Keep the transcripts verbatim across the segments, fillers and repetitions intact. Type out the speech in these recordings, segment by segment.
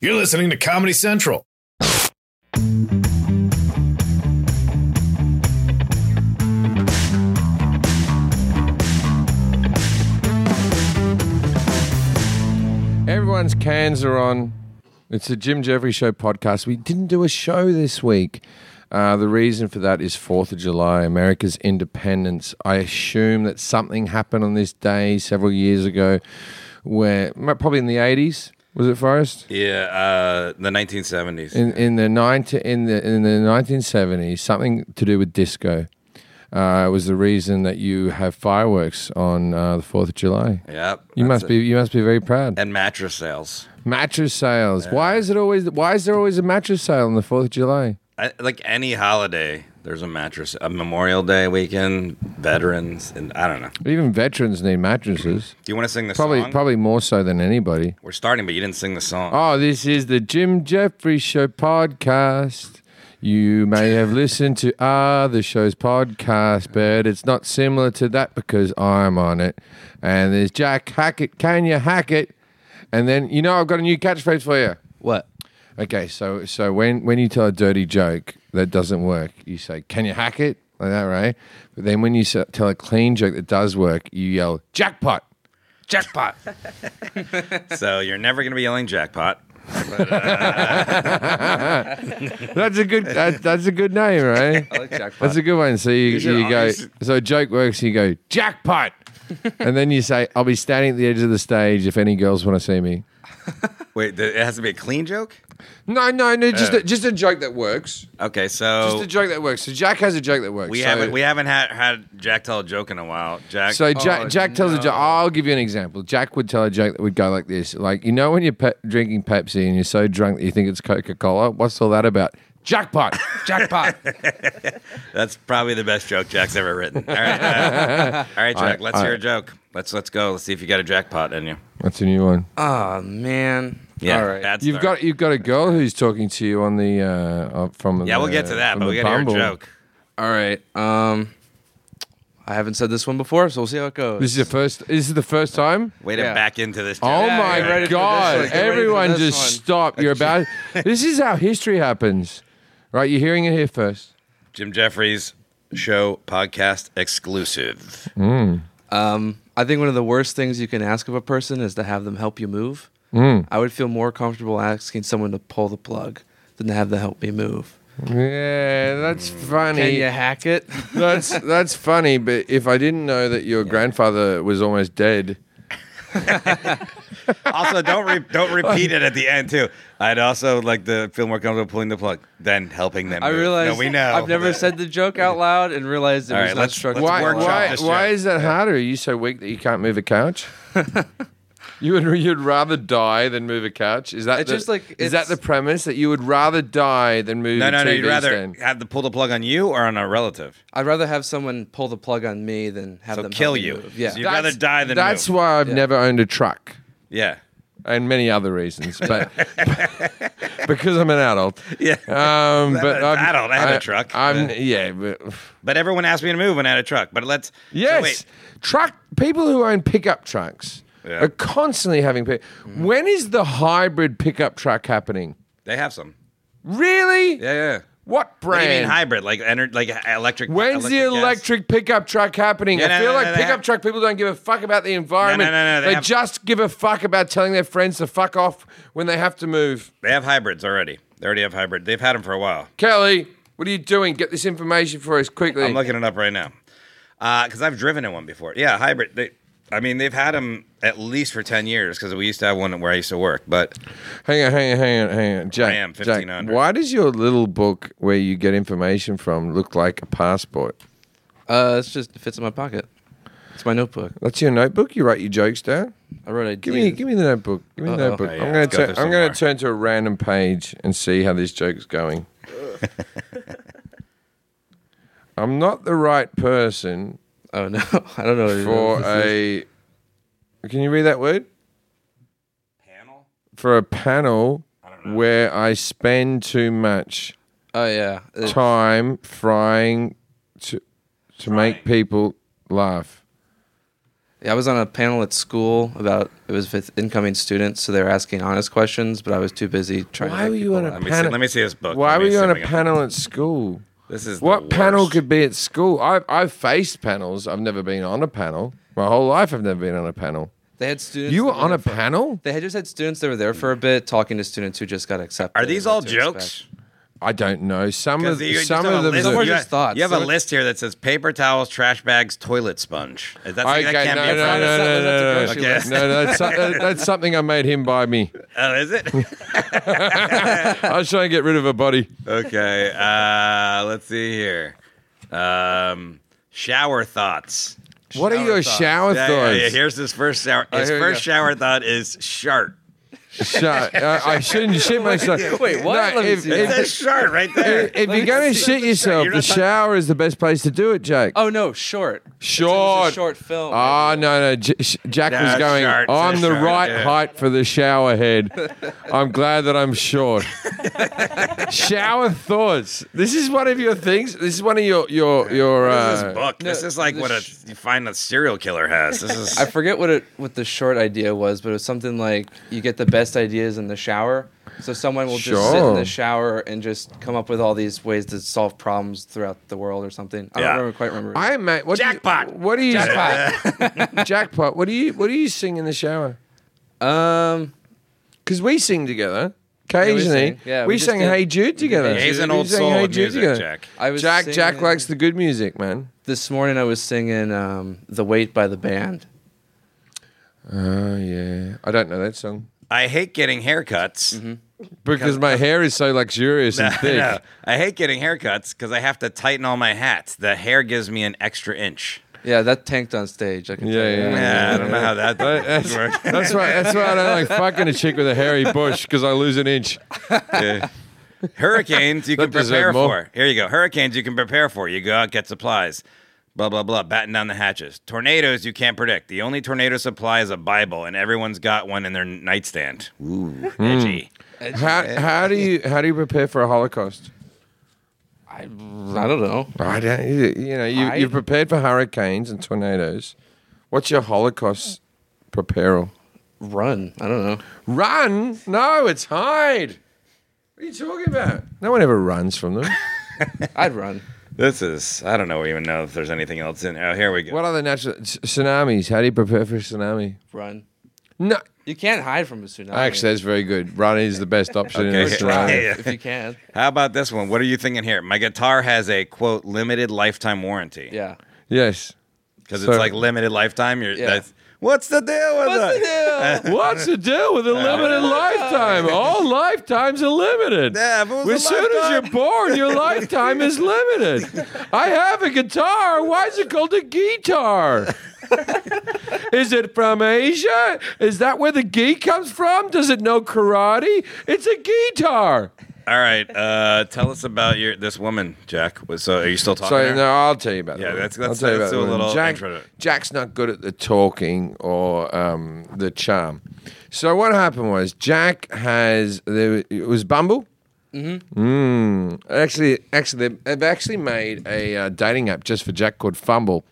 You're listening to Comedy Central. Everyone's cans are on. It's the Jim Jeffrey Show podcast. We didn't do a show this week. Uh, the reason for that is fourth of July, America's independence. I assume that something happened on this day several years ago where, probably in the eighties, was it, Forrest? Yeah, uh, the nineteen seventies. In in the nineteen in the in the nineteen seventies, something to do with disco uh, was the reason that you have fireworks on uh, the fourth of July. Yep. You must it. be you must be very proud. And mattress sales. Mattress sales. Yeah. Why is it always? Why is there always a mattress sale on the fourth of July? I, like any holiday, there's a mattress. A Memorial Day weekend, veterans, and I don't know. Even veterans need mattresses. Do you want to sing the probably, song? Probably more so than anybody. We're starting, but you didn't sing the song. Oh, this is the Jim Jeffrey Show podcast. You may have listened to other shows' podcast, but it's not similar to that because I'm on it. And there's Jack Hackett. Can you hack it? And then, you know, I've got a new catchphrase for you. What? Okay, so so when, when you tell a dirty joke that doesn't work, you say, can you hack it? Like that, right? But then when you tell a clean joke that does work, you yell, jackpot. Jackpot. So you're never going to be yelling jackpot. But, uh... that's a good that, that's a good name, right? I like jackpot. That's a good one. So you, you, you go, so a joke works, you go, jackpot. And then you say, I'll be standing at the edge of the stage if any girls want to see me. Wait, it has to be a clean joke? No, no, no, just uh, a, just a joke that works. Okay, so just a joke that works. So Jack has a joke that works. We so, haven't we haven't had, had Jack tell a joke in a while. Jack. So Jack, oh, Jack tells no. a joke. I'll give you an example. Jack would tell a joke that would go like this: like, you know, when you're pe- drinking Pepsi and you're so drunk that you think it's Coca-Cola. What's all that about? Jackpot, jackpot. That's probably the best joke Jack's ever written. All right, uh, all right, Jack. I, let's I, hear a joke. Let's let's go. Let's see if you got a jackpot in you. That's a new one. Oh man. Yeah, all right. bad You've start. got you've got a girl who's talking to you on the uh, from. Yeah, the, we'll get to that, but the we got to hear a Bumble. joke. All right. Um, I haven't said this one before, so we'll see how it goes. This is the first. This is the first time. Way to Yeah. back into this. Joke. Oh Yeah, my get ready for God! this one. Get ready for Everyone, this just one. stop. You're about. This is how history happens, right? You're hearing it here first. Jim Jeffries Show podcast exclusive. Mm. Um, I think one of the worst things you can ask of a person is to have them help you move. Mm. I would feel more comfortable asking someone to pull the plug than to have them help me move. Yeah, that's funny. Can you hack it? That's that's funny, but if I didn't know that your grandfather was almost dead. Also, don't re- don't repeat it at the end too. I'd also like to feel more comfortable pulling the plug than helping them. I move. realized No, we know. I've never said the joke out loud and realized it All was right, not let's- structured. let's Why? workshop Why? this Why joke. is that harder? Are you so weak that you can't move a couch? You would you'd rather die than move a couch? Is that It's the, just like- is that it's- the premise that you would rather die than move? No, a no, no. T V You'd rather stand? have to pull the plug on you or on a relative. I'd rather have someone pull the plug on me than have So them kill help me you. move. Yeah. So you'd rather die than That's move. why I've Yeah. never owned a truck. Yeah. And many other reasons, but because I'm an adult. Yeah. Um, but An I'm, adult, I had a I- truck. I'm Yeah. yeah, but But everyone asked me to move when I had a truck. But let's. yes, So wait. truck people who own pickup trucks Yeah. are constantly having. Pick- When is the hybrid pickup truck happening? They have some. Really? Yeah, yeah. What What brand? do you mean hybrid? Like ener- like electric. When's the gas? electric pickup truck happening? Yeah, I no, feel no, like no, they pickup have- truck people don't give a fuck about the environment. No, no, no, no, they they have- just give a fuck about telling their friends to fuck off when they have to move. They have hybrids already. They already have hybrid. They've had them for a while. Kelly, what are you doing? Get this information for us quickly. I'm looking it up right now. Because I've driven in one before. Yeah, hybrid. They, I mean, they've had them at least for ten years because we used to have one where I used to work. But Hang on, hang on, hang on, hang on. Jack, I am Jack, fifteen hundred. why does your little book where you get information from look like a passport? Uh, it's just it fits in my pocket. It's my notebook. That's your notebook? You write your jokes down? I wrote ideas. Give me give me the notebook. Give me the Uh-oh. notebook. Oh, yeah. I'm gonna Let's go turn through I'm some gonna more. turn to a random page and see how this joke's going. I'm not the right person Oh no, I don't know. What for this is. a Can you read that word? panel? For a panel I don't know. where I spend too much Oh yeah. It- time frying to to make Frying. people laugh. Yeah, I was on a panel at school about it was with incoming students, so they were asking honest questions, but I was too busy trying. Why to were make you people on a laugh. Let me, panel- see, let me see this book. Why Let were me you see on if a I can- panel at school? This is the What panel worst. could be at school? I've, I've faced panels. I've never been on a panel. My whole life I've never been on a panel. They had students. You were that on a there for- panel? They had just had students that were there for a bit, talking to students who just got accepted. Are these what all to jokes? expect. I don't know. Some Because of you just some have a of them. list- Some are you just have- thoughts. You have a Some- list here that says paper towels, trash bags, toilet sponge. Is that, Okay, that can't no, be a no, no, product? no, no, That's a no, grocery no. list. No, no, that's, that- that's something I made him buy me. Oh, is it? I was trying to get rid of a body. Okay. Uh, let's see here. Um, shower thoughts. What are your thoughts. shower Yeah, thoughts? yeah, yeah. Here's his first shower. His here we first go. shower thought is shart. Shut. Uh, I shouldn't shit myself. Wait, what? No, Let me if, see It that. says shart right there. if, if you're going to shit yourself, You're the not talking- shower is the best place to do it, Jake. Oh no, short. It was Short. a short film. Oh, no, no. J- Sh- Jack Nah, was going, short, I'm says the short, right yeah. height for the shower head. I'm glad that I'm short. Shower thoughts. This is one of your things. This is one of your, your, your, What uh, is this book? no, this is like the what a, sh- you find a serial killer has. This is. I forget what it what the short idea was, but it was something like you get the best ideas in the shower. So someone will just sit in Sure. the shower and just come up with all these ways to solve problems throughout the world or something. I Yeah. don't remember, quite remember. I mate. What do you- Jackpot. what do you Jackpot. Jackpot. What do you what do you sing in the shower? um, Because we sing together occasionally. sing. Yeah, we, we just sang did- Hey Jude together. He's an We old sang soul Hey of Jude music, together. Jack. I was Jack Jack singing- likes the good music, man. This morning I was singing um, "The Weight" by the band. Oh yeah, I don't know that song I hate getting haircuts. Mm-hmm. because my hair is so luxurious and thick. No, I hate getting haircuts because I have to tighten all my hats. The hair gives me an extra inch. Yeah, that tanked on stage. I can Yeah, tell you yeah, that. Yeah, I don't know how that That's, works. that's why. That's why I don't like fucking a chick with a hairy bush because I lose an inch. Yeah. Hurricanes you can That deserved prepare more. for. Here you go. Hurricanes you can prepare for. You go out, get supplies. Blah, blah, blah. Batten down the hatches. Tornadoes you can't predict. The only tornado supply is a Bible, and everyone's got one in their nightstand. Ooh, edgy. How how do you how do you prepare for a Holocaust? I, I don't know. I don't. You, you know, you I- you're prepared for hurricanes and tornadoes. What's your Holocaust preparal? Run. I don't know. Run? No, it's hide. What are you talking about? No one ever runs from them. I'd run. This is, I don't know even know if there's anything else in. Oh, here we go. What other natural s- tsunamis? How do you prepare for a tsunami? Run. No, You can't hide from a tsunami. actually, that's very good. Run is the best option in a Okay. tsunami. Yeah, yeah. if you can. How about this one? What are you thinking here? My guitar has a, quote, limited lifetime warranty. Yeah. Yes. Because So- it's like limited lifetime. You're, Yeah. that's, what's the deal with What's that? the deal? What's the deal with a limited lifetime? All lifetimes are limited. Yeah, if it was a as soon as lifetime- you're born, your lifetime is limited. I have a guitar. Why is it called a guitar? Is it from Asia? Is that where the gi comes from? Does it know karate? It's a guitar. All right. Uh, tell us about your this woman, Jack. So are you still talking? to So her? no, I'll tell you about Yeah, that. let's- I'll let's- tell you let's about do a that. little Jack, intro to it. Jack's not good at the talking or um, the charm. So what happened was Jack has there it was Bumble. Mm-hmm. Mm. Actually, actually, they've, they've actually made a uh, dating app just for Jack called Fumble.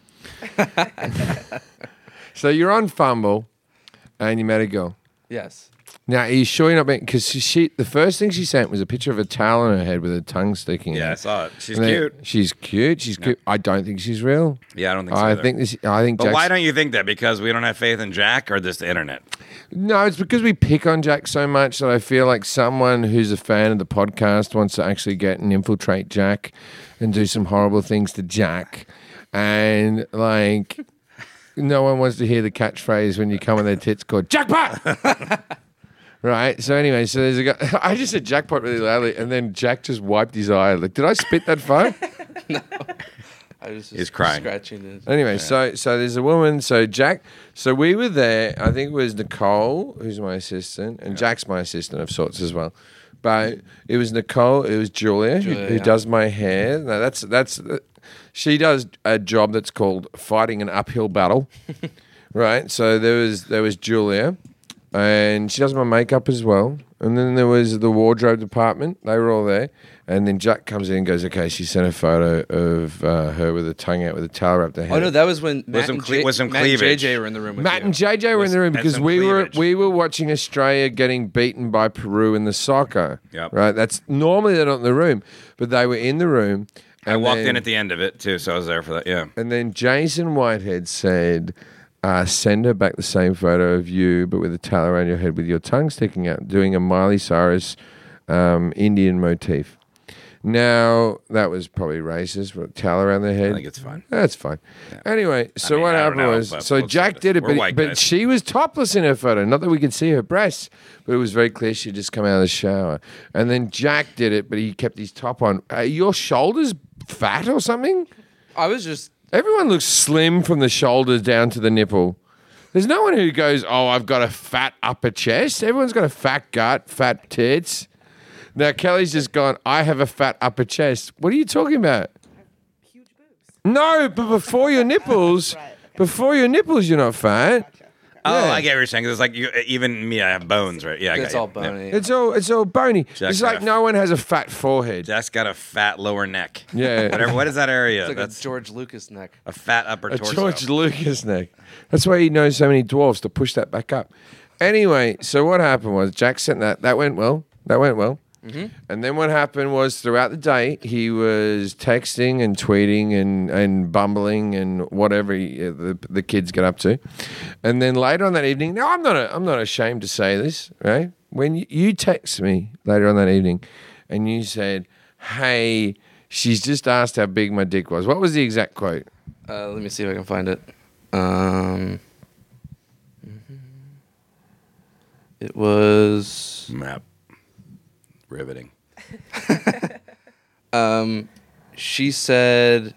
So you're on Fumble, and you met a girl. Yes. Now, are you sure you're not being? Because she, she, the first thing she sent was a picture of a towel on her head with her tongue sticking Yeah, I out. saw it. She's And then- cute. She's cute. She's cute. I don't think she's real. Yeah, I don't think so. I either. think this. I think. But Jack's, why don't you think that? Because we don't have faith in Jack, or just the internet? No, it's because we pick on Jack so much that I feel like someone who's a fan of the podcast wants to actually get and infiltrate Jack and do some horrible things to Jack, and like. No one wants to hear the catchphrase when you come on their tits called jackpot. Right. So anyway, so there's a guy. I just said jackpot really loudly, and then Jack just wiped his eye. Like, did I spit that far? I was just He's crying. scratching it. Anyway, so so there's a woman. So Jack. So we were there. I think it was Nicole, who's my assistant, and Jack's my assistant of sorts as well. But it was Nicole. It was Julia, who, Julia, who yeah. does my hair. Now that's that's. She does a job that's called fighting an uphill battle, right? So there was there was Julia, and she does my makeup as well. And then there was the wardrobe department. They were all there. And then Jack comes in and goes, okay, she sent a photo of uh, her with her tongue out with a towel wrapped her head. Oh no, that was when Matt, some and, cle- J- was some Matt and J cleavage. J were in the room with Matt you. and J J were in the room Was- because and some we were cleavage. we were watching Australia getting beaten by Peru in the soccer. Yep. Right? That's normally they're not in the room, but they were in the room. I and walked then- in at the end of it too, so I was there for that. Yeah. And then Jason Whitehead said, uh, send her back the same photo of you, but with a towel around your head with your tongue sticking out, doing a Miley Cyrus um, Indian motif. Now, that was probably racist, but a towel around their head. I think it's fine. That's fine. Anyway, so mean, what I don't happened know, was, but so we'll Jack say did it, this. We're but, white but guys. she was topless in her photo. Not that we could see her breasts, but it was very clear she'd just come out of the shower. And then Jack did it, but he kept his top on. Are your shoulders fat or something? I was just Everyone looks slim from the shoulders down to the nipple. There's no one who goes, oh, I've got a fat upper chest. Everyone's got a fat gut, fat tits. Now, Kelly's just gone, I have a fat upper chest. What are you talking about? Huge boobs. No, but before your nipples, Right, okay. before your nipples, you're not fat. Oh, Yeah. I get what you're saying. 'Cause it's like you, even me, I have bones, right? Yeah, I it's got all you. Yeah. bony. It's all it's all bony. Jack it's like got a- no one has a fat forehead. Jack's got a fat lower neck. Yeah. Whatever. What is that area? It's like That's a George Lucas neck. a fat upper A torso. George Lucas neck. That's why he knows so many dwarfs to push that back up. Anyway, so what happened was Jack sent that. That went well. That went well. And then what happened was throughout the day he was texting and tweeting and, and bumbling and whatever he, uh, the, the kids get up to. And then later on that evening, now I'm not a, I'm not ashamed to say this, right? When you, you text me later on that evening and you said, "Hey, she's just asked how big my dick was." What was the exact quote? Uh, let me see if I can find it. Um, it was. Map. Riveting. Um, she said,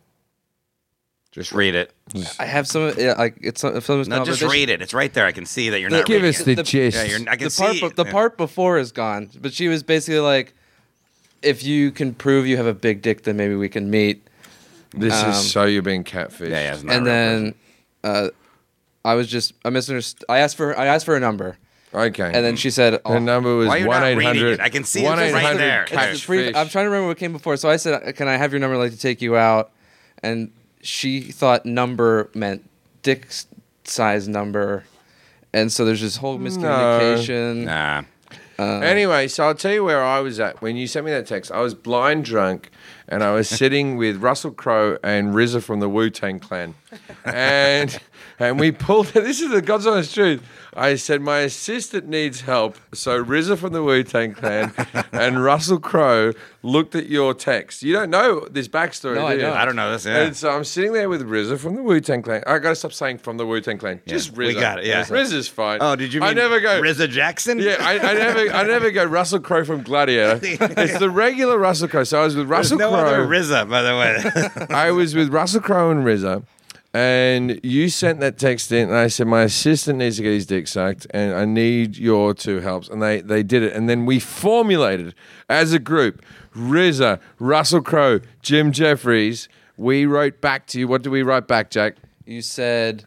Just read it. "I have some. Yeah, like it's some. Some No, just read it. It's right there. I can see that you're not Give reading us it. the, The- gist. Yeah, you're, I can The part, see. be- the yeah. part before is gone, but she was basically like, if you can prove you have a big dick, then maybe we can meet. this um, is so you're being catfished. Yeah, yeah, it's not And real then, uh, I was just I misunderstood. I asked for I asked for a number, Okay. and then she said, oh, the number was Why you're one not eight reading hundred. it? I can see it right there. It's Catch the pre- fish. I'm trying to remember what came before. So I said, "Can I have your number? I'd like to take you out." And she thought number meant dick s- size number, and so there's this whole miscommunication. Nah. Anyway, so I'll tell you where I was at when you sent me that text. I was blind drunk, and I was sitting with Russell Crowe and R Z A from the Wu Tang Clan, and and we pulled. This is the God's honest truth. I said my assistant needs help, so R Z A from the Wu Tang Clan and Russell Crowe looked at your text. You don't know this backstory, No, do I you? don't. I don't know this. Yeah. And so I'm sitting there with R Z A from the Wu Tang Clan. I got to stop saying from the Wu Tang Clan. Just R Z A. we got it, yeah. R Z A's fine. Oh, did you mean I never go. R Z A Jackson? Yeah, I, I never, I never go Russell Crowe from Gladiator. It's the regular Russell Crowe. So I was with There's Russell no other Crowe. R Z A, by the way. I was with Russell Crowe and R Z A, and you sent that text in, and I said my assistant needs to get his dick sucked, and I need your two helps, and they they did it, and then we formulated as a group, R Z A, Russell Crowe, Jim Jeffries. We wrote back to you. What did we write back, Jack? You said,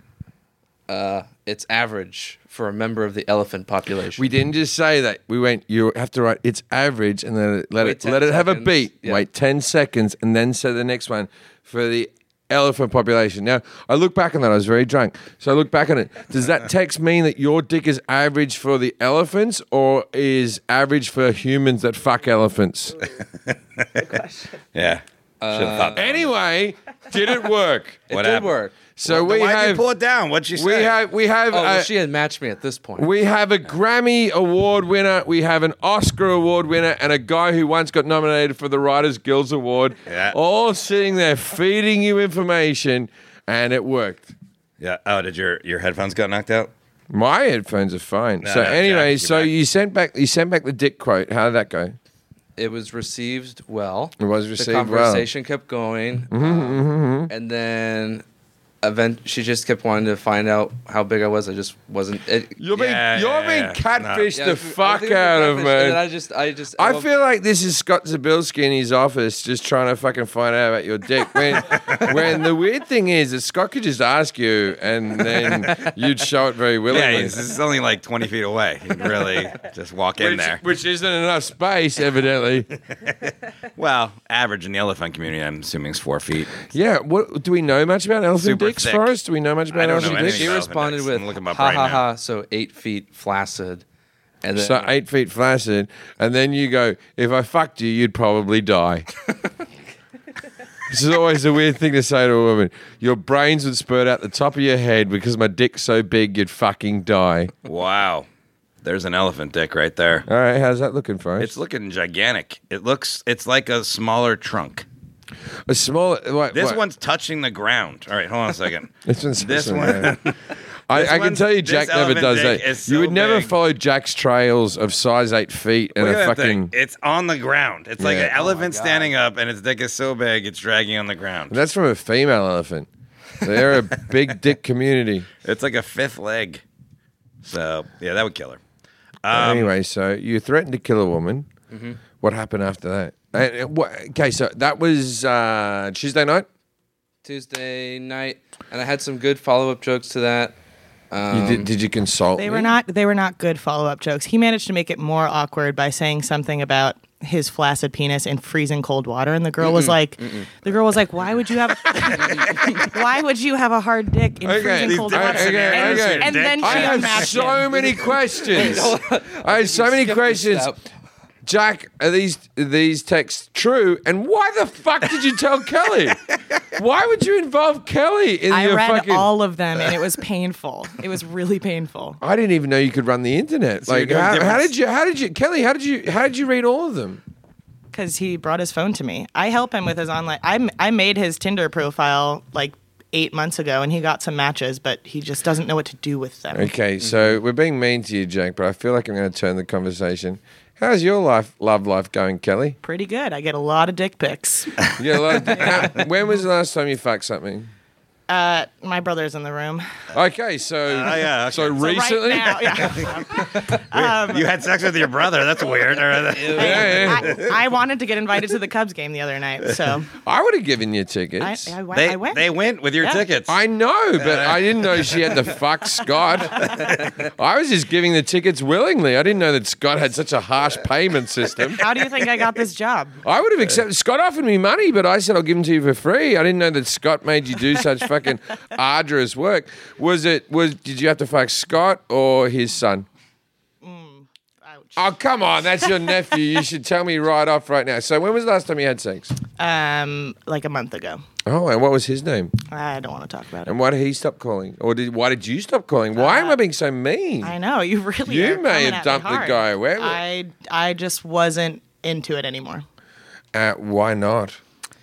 uh, "It's average for a member of the elephant population." We didn't just say that. We went, you have to write, it's average, and then let Wait it ten let it have a seconds. beat. Yeah. Wait ten seconds, and then say the next one for the elephant population. Now, I look back on that. I was very drunk. So I look back on it. Does that text mean that your dick is average for the elephants or is average for humans that fuck elephants? Good question. yeah. Should have thought that. Anyway, did it work? it What did happened? work. So Why'd we you have pull it down? What'd she say? we have we have Oh, well, a- she had matched me at this point. We have a Grammy Award winner, we have an Oscar Award winner, and a guy who once got nominated for the Writers Guild Award. Yeah. All sitting there feeding you information, and it worked. Yeah. Oh, did your your headphones got knocked out? My headphones are fine. No, so no, anyway, Jack, so you're back. you sent back you sent back the dick quote. How did that go? It was received well. It was The received well. conversation kept going, um, and then event, she just kept wanting to find out how big I was. I just wasn't. It, You're being Yeah, you're yeah, being yeah. catfished Yeah, the I fuck think it was out of catfish, and then me. I just, I just, I well, feel like this is Scott Zabilski in his office just trying to fucking find out about your dick. When, when the weird thing is that Scott could just ask you and then you'd show it very Yeah, willingly. he's, this is only like twenty feet away. You can really just walk in which, there. which isn't enough space, evidently. Well, average in the elephant community, I'm assuming, is four feet. Yeah. What do we know much about elephant Super dicks, thick. Forrest? Do we know much about I don't know elephant anything dicks? she about responded appendix. with I'm looking 'em up ha right ha now. ha. So eight feet flaccid, and then So eight feet flaccid, and then you go, if I fucked you, you'd probably die. This is always a weird thing to say to a woman. Your brains would spurt out the top of your head because my dick's so big you'd fucking die. Wow. There's an elephant dick right there. All right, how's that looking, Forrest? It's looking gigantic. It looks, it's like a smaller trunk. a small. What, This what? one's touching the ground. All right, hold on a second. This one's this this one- I, this I can one's- tell you, this Jack never elephant does dick that. is you so would never big. follow Jack's trails of size eight feet and Look a at that fucking. thing. It's on the ground. It's like Yeah. an elephant standing up, and its dick is so big, it's dragging on the ground. That's from a female elephant. They're a big dick community. It's like a fifth leg. So, yeah, that would kill her. Um, anyway, so you threatened to kill a woman. Mm-hmm. What happened after that? And, uh, what, okay, so that was uh, Tuesday night. Tuesday night, and I had some good follow up jokes to that. Um, You did, did you consult? They me? were not. They were not good follow-up jokes. He managed to make it more awkward by saying something about his flaccid penis in freezing cold water, and the girl was like, "The girl was like, why would you have? why would you have a hard dick in Okay, freezing these cold different water?" scenarios and, here, and Dick. then she I have unmatched so him. many questions. I have so many skip this questions. step. Jack, are these these texts true? And why the fuck did you tell Kelly? Why would you involve Kelly in I your read fucking? all of them, and it was painful. It was really painful. I didn't even know you could run the internet. So you're like, doing how, how different- did you? How did you, Kelly? How did you? How did you read all of them? Because he brought his phone to me. I help him with his online. I m- I made his Tinder profile like eight months ago, and he got some matches, but he just doesn't know what to do with them. Okay, so we're being mean to you, Jack, but I feel like I'm going to turn the conversation. How's your life, love life going, Kelly? Pretty good. I get a lot of dick pics. You get a lot of- how- when was the last time you fucked something? Uh, my brother's in the room. Okay, so yeah, okay. so So recently, Right now, yeah. you had sex with your brother. That's weird. yeah, yeah. I, I wanted to get invited to the Cubs game the other night, so I would have given you I, tickets. I, went- They, I went. they went with your Yeah. tickets. I know, but I didn't know she had to fuck Scott. I was just giving the tickets willingly. I didn't know that Scott had such a harsh payment system. How do you think I got this job? I would have accepted. Scott offered me money, but I said I'll give them to you for free. I didn't know that Scott made you do such fucking arduous work. Was it? Was did you have to fuck Scott or his son? Ouch. Oh, come on, that's your nephew. You should tell me right off right now. So when was the last time you had sex? Um, like a month ago. Oh, and what was his name? I don't want to talk about it. And why did he stop calling? Or did why did you stop calling? Why am I being so mean? I know you really. You are may coming have at me dumped the hard. guy. Where- I I just wasn't into it anymore Uh, why not?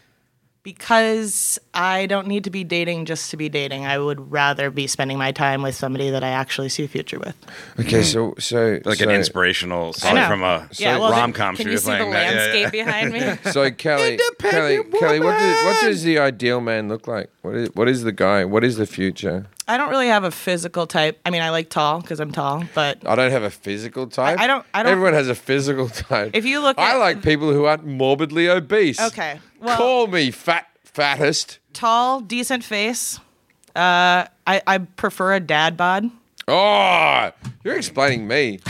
because I don't need to be dating just to be dating. I would rather be spending my time with somebody that I actually see a future with. Okay, so so like so, an inspirational I song know. from a yeah, well, rom com. Can you see the landscape behind me? So Kelly, Kelly, Kelly, what does what does the ideal man look like? What is what is the guy? What is the future? I don't really have a physical type. I mean, I like tall because I'm tall, but I don't have a physical type. I don't- I don't- Everyone has a physical type. If you look I at- like people who aren't morbidly obese. okay. Well, Call me fat fattest. tall, decent face. Uh, I, I prefer a dad bod. Oh, you're explaining me.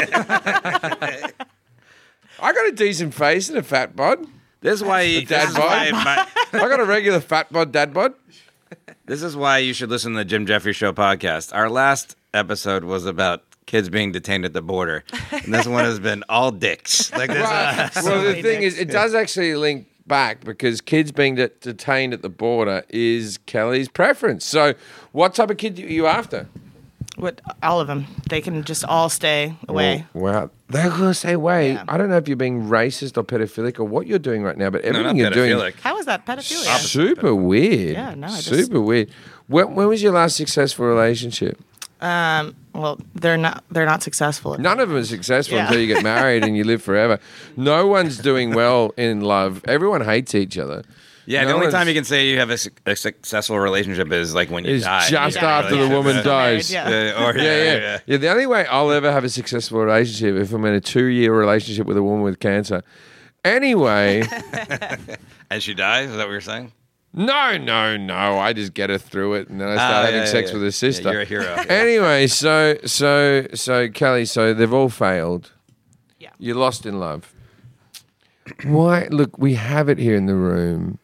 I got a decent face and a fat bod. This is why. dad This is why, my- I got a regular fat bod, dad bod. this is why you should listen to the Jim Jeffrey Show podcast. Our last episode was about kids being detained at the border, and this one has been all dicks. Like this. Well, So well, the many thing dicks. is, it does actually link back because kids being de- detained at the border is Kelly's preference. So, what type of kid are you after? What all of them? They can just all stay away. Well, wow. They're going to say, wait, Yeah. I don't know if you're being racist or pedophilic or what you're doing right now, but no, everything not you're doing pedophilic. How is that pedophilia? super weird. Yeah, no, I just- super weird. When, when was your last successful relationship? Um, well, they're not. They're not successful. None of them are successful Yeah. until you get married and you live forever. No one's doing well in love. Everyone hates each other. Yeah, No the only one's- time you can say you have a, su- a successful relationship is like when you Is die. just You have a after the woman relationship. dies. Yeah. Uh, or, Yeah, yeah, yeah. The only way I'll ever have a successful relationship if I'm in a two-year relationship with a woman with cancer. Anyway, And she dies? Is that what you're saying? no, no, no. I just get her through it, and then I start Ah, having yeah, sex yeah. with her sister. Yeah, you're a hero. Anyway, so so so Kelly, so they've all failed. Yeah. You're lost in love. Why? Look, we have it here in the room.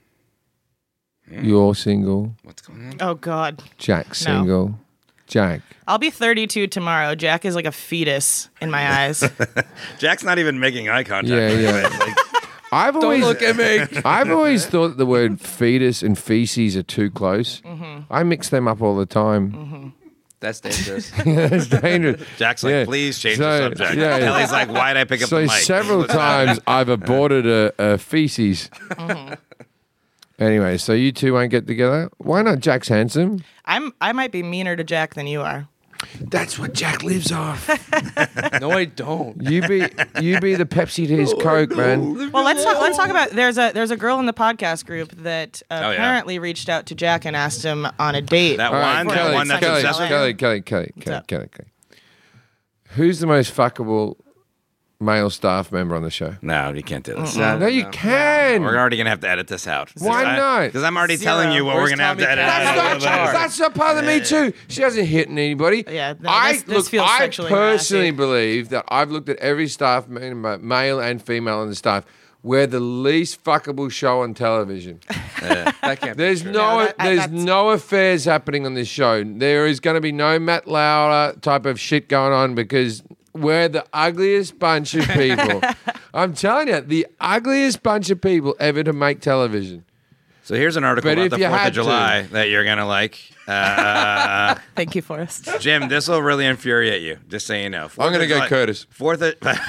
You're single. What's going on? Oh God. Jack single. Jack. I'll be thirty-two tomorrow. Jack is like a fetus in my eyes. Jack's not even making eye contact. Yeah, with yeah. me. It's like, I've always look at me. I've always thought the word fetus and feces are too close. Mm-hmm. I mix them up all the time. That's dangerous. It's dangerous. Jack's like, Yeah. please change So, the subject. yeah. Kelly's like, why'd I pick up So the mic? several times I've aborted a, a feces. Mm-hmm. Anyway, so you two won't get together. Why not? Jack's handsome. I'm I might be meaner to Jack than you are. That's what Jack lives off. No, I don't. You be you be the Pepsi to his Coke, man. Well, let's talk, let's talk about there's a there's a girl in the podcast group that uh, Oh, yeah. apparently reached out to Jack and asked him on a date. That All right, one, that Kelly, one that's Kelly, obsessed with Kelly, you? Kelly, Kelly, Kelly, up? Kelly, Kelly. Who's the most fuckable male staff member on the show? No, you can't do this. No, you can. We're already gonna have to edit this out. Why not? Because I'm already Zero. telling you what Where's we're gonna have to Tommy edit Cash? out. That's not, that's not part of the Me Too. She hasn't hit anybody. Yeah, no, I this- this look. feels I sexually personally harassing. believe that I've looked at every staff, member, male and female, on the staff. We're the least fuckable show on television. That can't be There's true. no, No, that- there's that's- no affairs happening on this show. There is going to be no Matt Lauer type of shit going on because we're the ugliest bunch of people. I'm telling you, the ugliest bunch of people ever to make television. So here's an article But about if the you Fourth had of to- July that you're gonna like. Uh, Thank you, Forrest. Jim, this will really infuriate you. Just so you know. I'm going to go Curtis. Curtis. Fourth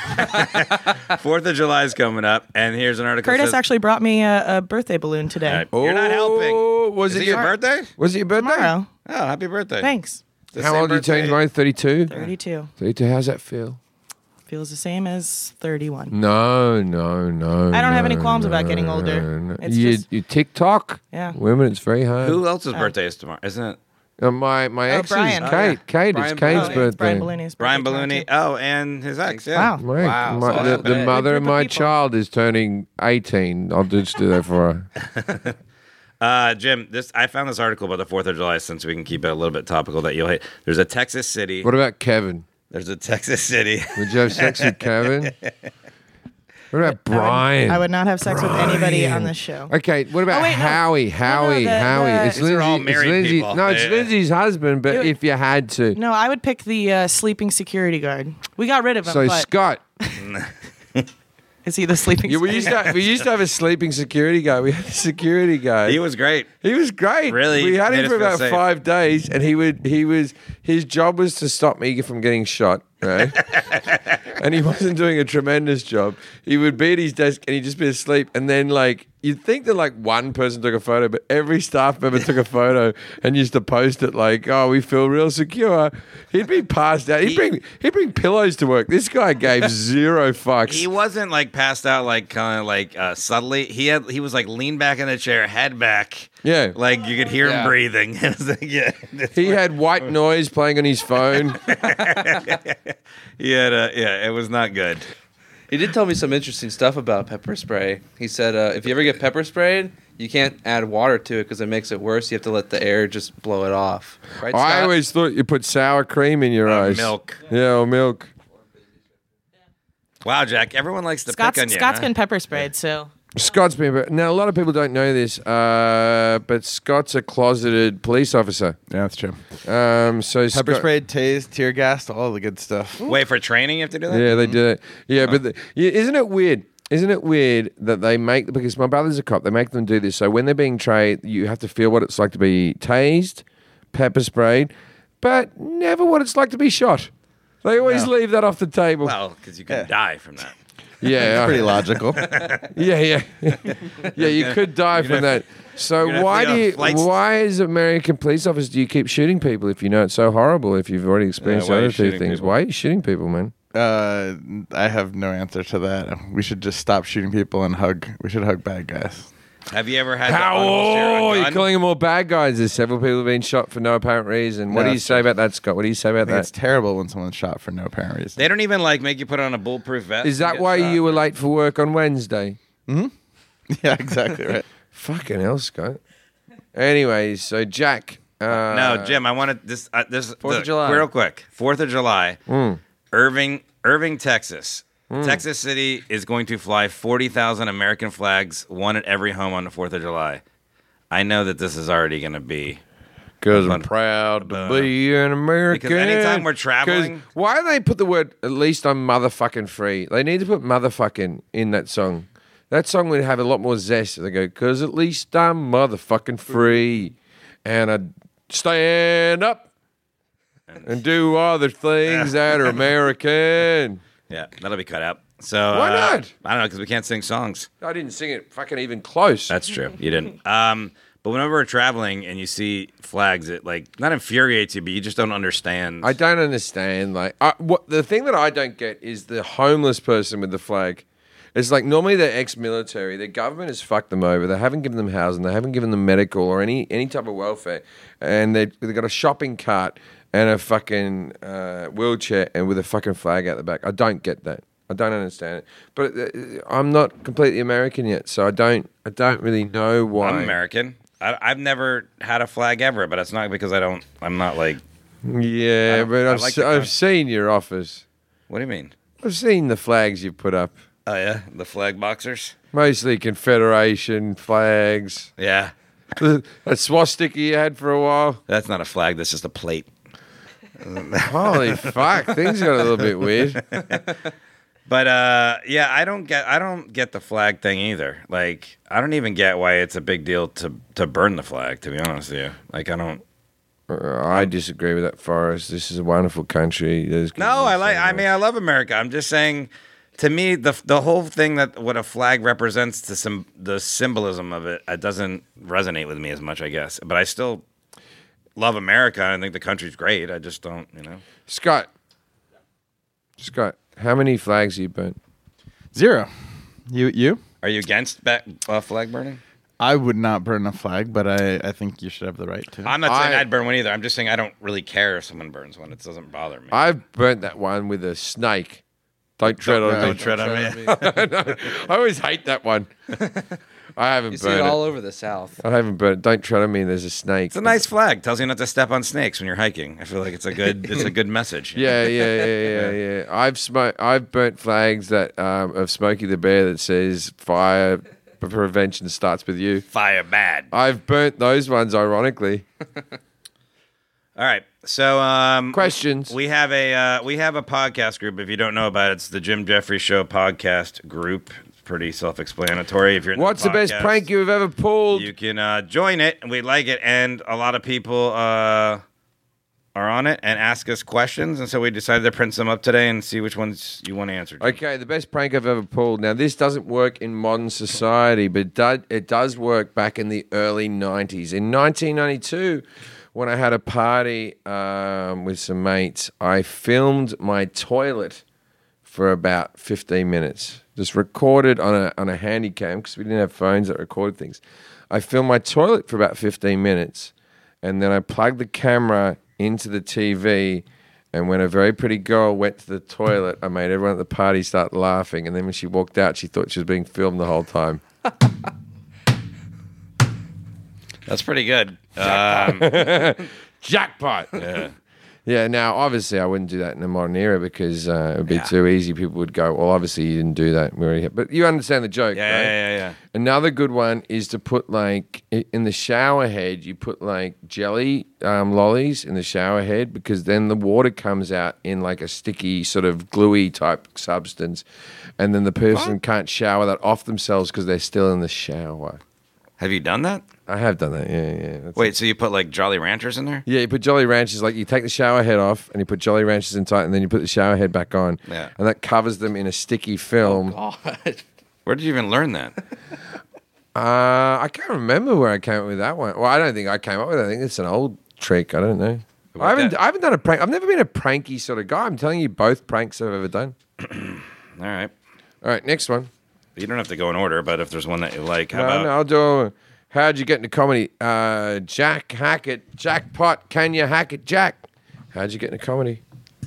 of Fourth of July is coming up, and here's an article. that Curtis says, actually brought me a, a birthday balloon today. All right, You're not helping. Oh, Was Is it it your your birthday? Was it your birthday? Tomorrow. Oh, happy birthday! Thanks. It's the How same old are you birthday. turning tomorrow? thirty-two? thirty-two. thirty-two. How's that feel? Feels the same as thirty-one. No, no, no. I don't have no, any qualms about getting no, older. no. It's you, just- you TikTok? Yeah. Women, it's very hard. Who else's birthday is tomorrow? Isn't it Uh, my my Oh, ex Brian. is Oh, Kate. Kate, Brian it's Kate's Ballooney. birthday. Brian Ballooney's Brian birthday tomorrow, Ballooney? too. Oh, and his ex. Yeah. Wow. My, Wow, my- so the, that's the bad. mother of Group of my people. child is turning eighteen. I'll just do that for her. Uh, Jim, this I found this article about the Fourth of July since we can keep it a little bit topical that you'll hate. There's a Texas city. What about Kevin? There's a Texas city. Would you have sex with Kevin? What about Brian? I would not have sex with anybody on this show. Okay, what about Oh, wait, no. Howie? No, no, Howie, the- Howie. the- it's These are Lindsay. all it's married Lindsay. people. No, it's Yeah. Lindsay's husband. But It- if you had to, No, I would pick the uh, sleeping security guard. We got rid of him. so but Scott. is he the sleeping Yeah, we security used to guard? have, we used to have a sleeping security guy. We had a security guy. He was great. He was great. Really we had made him us for feel about safe. five days, and he would he was his job was to stop me from getting shot. Right, and he wasn't doing a tremendous job. He would be at his desk and he'd just be asleep, and then like you'd think that like one person took a photo, but every staff member took a photo and used to post it like, "Oh, we feel real secure." He'd be passed out. He'd He- bring he'd bring pillows to work. This guy gave zero fucks. He wasn't like passed out like kind of like uh, subtly. He had he was like leaned back in the chair, head back. Yeah. like you could hear Yeah. him breathing. It was like, yeah, it's He like- had white noise playing on his phone. he had a yeah. It was not good. He did tell me some interesting stuff about pepper spray. He said uh, if you ever get pepper sprayed, you can't add water to it because it makes it worse. You have to let the air just blow it off. Right, I Scott? always thought you put sour cream in your Uh, eyes. milk. Yeah, or milk. Wow, Jack. Everyone likes to Scott's, pick on you. Scott's huh? been pepper sprayed, so Scott's been. Now, a lot of people don't know this, uh, but Scott's a closeted police officer. Yeah, that's true. Um, so Pepper Scott- sprayed, tased, tear gassed, all the good stuff. Wait for training. You have to do that. Yeah, they do it. Yeah, but the, yeah, isn't it weird? Isn't it weird that they make because my brother's a cop, they make them do this. So when they're being trained, you have to feel what it's like to be tased, pepper sprayed, but never what it's like to be shot. They always No. leave that off the table. Well, because you could Yeah. die from that. yeah, Pretty logical. Yeah, yeah, yeah. You could die from that. So gonna have why to do go you? flights- Why, as American police officers, do you keep shooting people if you know it's so horrible? If you've already experienced why are you other two shooting things, people? why are you shooting people, man? Uh, I have no answer to that. We should just stop shooting people and hug. We should hug bad guys. Have you ever had How to unholster oh, a you're gun? calling them all bad guys? There's several people who've been shot for no apparent reason. What No, do you it's say about that, Scott? What do you say about I think that? it's terrible when someone's shot for no apparent reason. They don't even like make you put on a bulletproof vest. Is and that get why shot. you were late for work on Wednesday? Yeah, exactly right. Fucking hell, Scott. Anyways, so Jack. Uh, No, Jim, I wanted this. Uh, this Fourth of the- July. real quick. Fourth of July, Mm. Irving, Irving, Texas. Texas City is going to fly forty thousand American flags, one at every home on the Fourth of July. I know that this is already going to be. Because I'm Fun. proud to Uh, be an American. because anytime we're 'Cause traveling- why do they put the word, at least I'm motherfucking free? They need to put motherfucking in that song. That song would have a lot more zest if they go, because at least I'm motherfucking free. And I stand up and do other things that are American. Yeah, that'll be cut out. So Why uh, not? I don't know because we can't sing songs. I didn't sing it fucking even close. That's true. You didn't. Um, but whenever we're traveling and you see flags, it like not infuriates you, but you just don't understand. I don't understand. Like, I, what the thing that I don't get is the homeless person with the flag. It's like normally they're ex-military. Their government has fucked them over. They haven't given them housing. They haven't given them medical or any any type of welfare. And they they've got a shopping cart and a fucking uh, wheelchair and with a fucking flag out the back. I don't get that. I don't understand it. But uh, I'm not completely American yet, so I don't I don't really know why. I'm American. I, I've never had a flag ever, but it's not because I don't. I'm not like. Yeah, I- but I I've like s- the I've con- seen your office. What do you mean? I've seen the flags you put up. Oh yeah, the flag boxers. Mostly Confederation flags. Yeah, The, that swastika you had for a while. that's not a flag. That's just a plate. Holy fuck, things got a little bit weird. But uh, yeah, I don't get. I don't get the flag thing either. Like, I don't even get why it's a big deal to to burn the flag. To be honest with you, like, I don't. Uh, I disagree with that, Forrest. This is a wonderful country. There's No, I like. I mean, I love America. I'm just saying. To me, the the whole thing that what a flag represents, the sim, the symbolism of it, it doesn't resonate with me as much, I guess. But I still love America. I think the country's great. I just don't, you know. Scott. Scott, how many flags have you burnt? Zero. You you? Are you against ba- uh, flag burning? I would not burn a flag, but I, I think you should have the right to. I'm not saying I- I'd burn one either. I'm just saying I don't really care if someone burns one. It doesn't bother me. I've burnt that one with a snake. Don't tread on don't me. tread on me. I always hate that one. I haven't You see burnt it it. all over the South. I haven't burnt it. Don't tread on me. There's a snake. It's a nice flag. Tells you not to step on snakes when you're hiking. I feel like it's a good it's a good message. Yeah, yeah, yeah, yeah, yeah. I've smo- I've burnt flags that um, of Smokey the Bear that says fire prevention starts with you. Fire bad. I've burnt those ones, ironically. All right. So um, Questions? We have a uh, we have a podcast group. If you don't know about it, it's the Jim Jeffries Show podcast group. It's pretty self-explanatory. If you're in What's the best podcast, prank you've ever pulled? You can uh, join it, and we like it. And a lot of people uh, are on it and ask us questions, and so we decided to print some up today and see which ones you want to answer. Jim. Okay, the best prank I've ever pulled. Now, this doesn't work in modern society, but it does, it does work back in the early nineties. In nineteen ninety-two, when I had a party um, with some mates, I filmed my toilet for about fifteen minutes. Just recorded on a on a handy cam because we didn't have phones that recorded things. I filmed my toilet for about fifteen minutes, and then I plugged the camera into the T V. And when a very pretty girl went to the toilet, I made everyone at the party start laughing. And then when she walked out, she thought she was being filmed the whole time. That's pretty good. Um, Jackpot! yeah. Yeah, now, obviously, I wouldn't do that in the modern era because uh, it would be Yeah. too easy. People would go, well, obviously, you didn't do that. We already have. But you understand the joke, Yeah, right? yeah, yeah, yeah. Another good one is to put, like, i- in the shower head, you put, like, jelly um, lollies in the shower head because then the water comes out in, like, a sticky, sort of gluey type substance. And then the person can't shower that off themselves because they're still in the shower. Have you done that? I have done that, yeah, yeah. That's Wait, so you put like Jolly Ranchers in there? Yeah, you put Jolly Ranchers, like you take the shower head off and you put Jolly Ranchers inside and then you put the shower head back on. Yeah. And that covers them in a sticky film. God. Where did you even learn that? Uh, I can't remember where I came up with that one. Well, I don't think I came up with it. I think it's an old trick. I don't know. About I haven't, that- I haven't done a prank. I've never been a pranky sort of guy. I'm telling you both pranks I've ever done. All right. All right, next one. You don't have to go in order, but if there's one that you like, how No, about? no, I'll do. How'd you get into comedy? Uh, Jack Hackett, Jackpot. Can you hack it, Jack? How'd you get into comedy?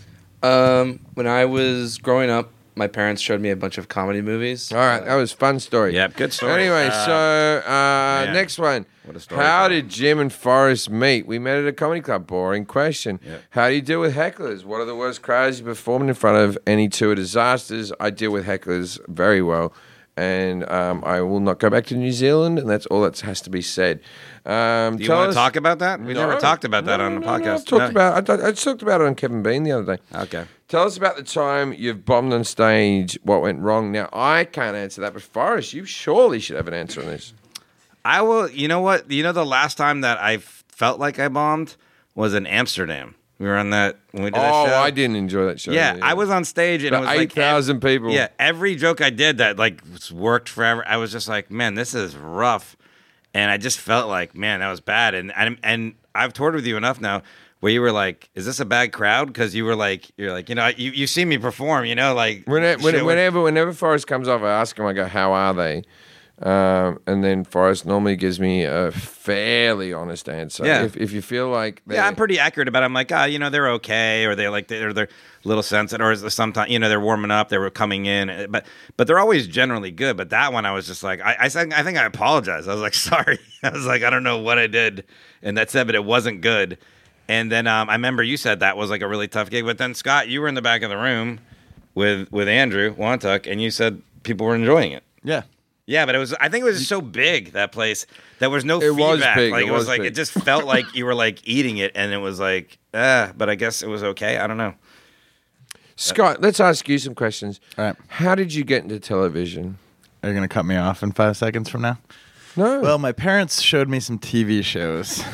Um, when I was growing up, my parents showed me a bunch of comedy movies. All right, that was a fun story. Yep, good story. Anyway, Uh, so uh, man, next one. what a story, How Colin. did Jim and Forrest meet? We met at a comedy club. Boring question. Yep. How do you deal with hecklers? What are the worst crowds you performed in front of? Any tour disasters? I deal with hecklers very well. And um, I will not go back to New Zealand, and that's all that has to be said. Um, Do you tell want us- to talk about that? We No. never talked about that No, on the no, no, podcast. I've talked No? about. I, I just talked about it on Kevin Bean the other day. Okay. Tell us about the time you've bombed on stage. What went wrong? Now I can't answer that, but Forrest, you surely should have an answer on this. I will. You know what? You know the last time that I felt like I bombed was in Amsterdam. We were on that when we did that Oh, show. I didn't enjoy that show. Yeah, I was on stage and About it was like eight thousand people. Yeah, every joke I did that like worked forever. I was just like, man, this is rough, and I just felt like, man, that was bad. And and and I've toured with you enough now where you were like, is this a bad crowd? Because you were like, you're like, you know, you you see me perform, you know, like Whenever, shit whenever, whenever Forrest comes off, I ask him. I go, "How are they?" Um, and then Forrest normally gives me a fairly honest answer. Yeah. If, if you feel like, Yeah, I'm pretty accurate about it. I'm like, ah, you know, they're okay, or they like they're they're a little sensitive, or sometimes you know they're warming up, they were coming in, but but they're always generally good. But that one, I was just like, I I, said, I think I apologized. I was like, sorry. I was like, I don't know what I did, and that said, but it wasn't good. And then um, I remember you said that was like a really tough gig. But then Scott, you were in the back of the room with with Andrew Wantuck, and you said people were enjoying it. Yeah. Yeah, but it was. I think it was just so big, that place. There was no It was feedback. big, Like it it was, was like big. it just felt like you were like eating it, and it was like, ah. But I guess it was okay. I don't know. Scott, let's ask you some questions. All right. How did you get into television? Are you going to cut me off in five seconds from now? No. Well, my parents showed me some T V shows.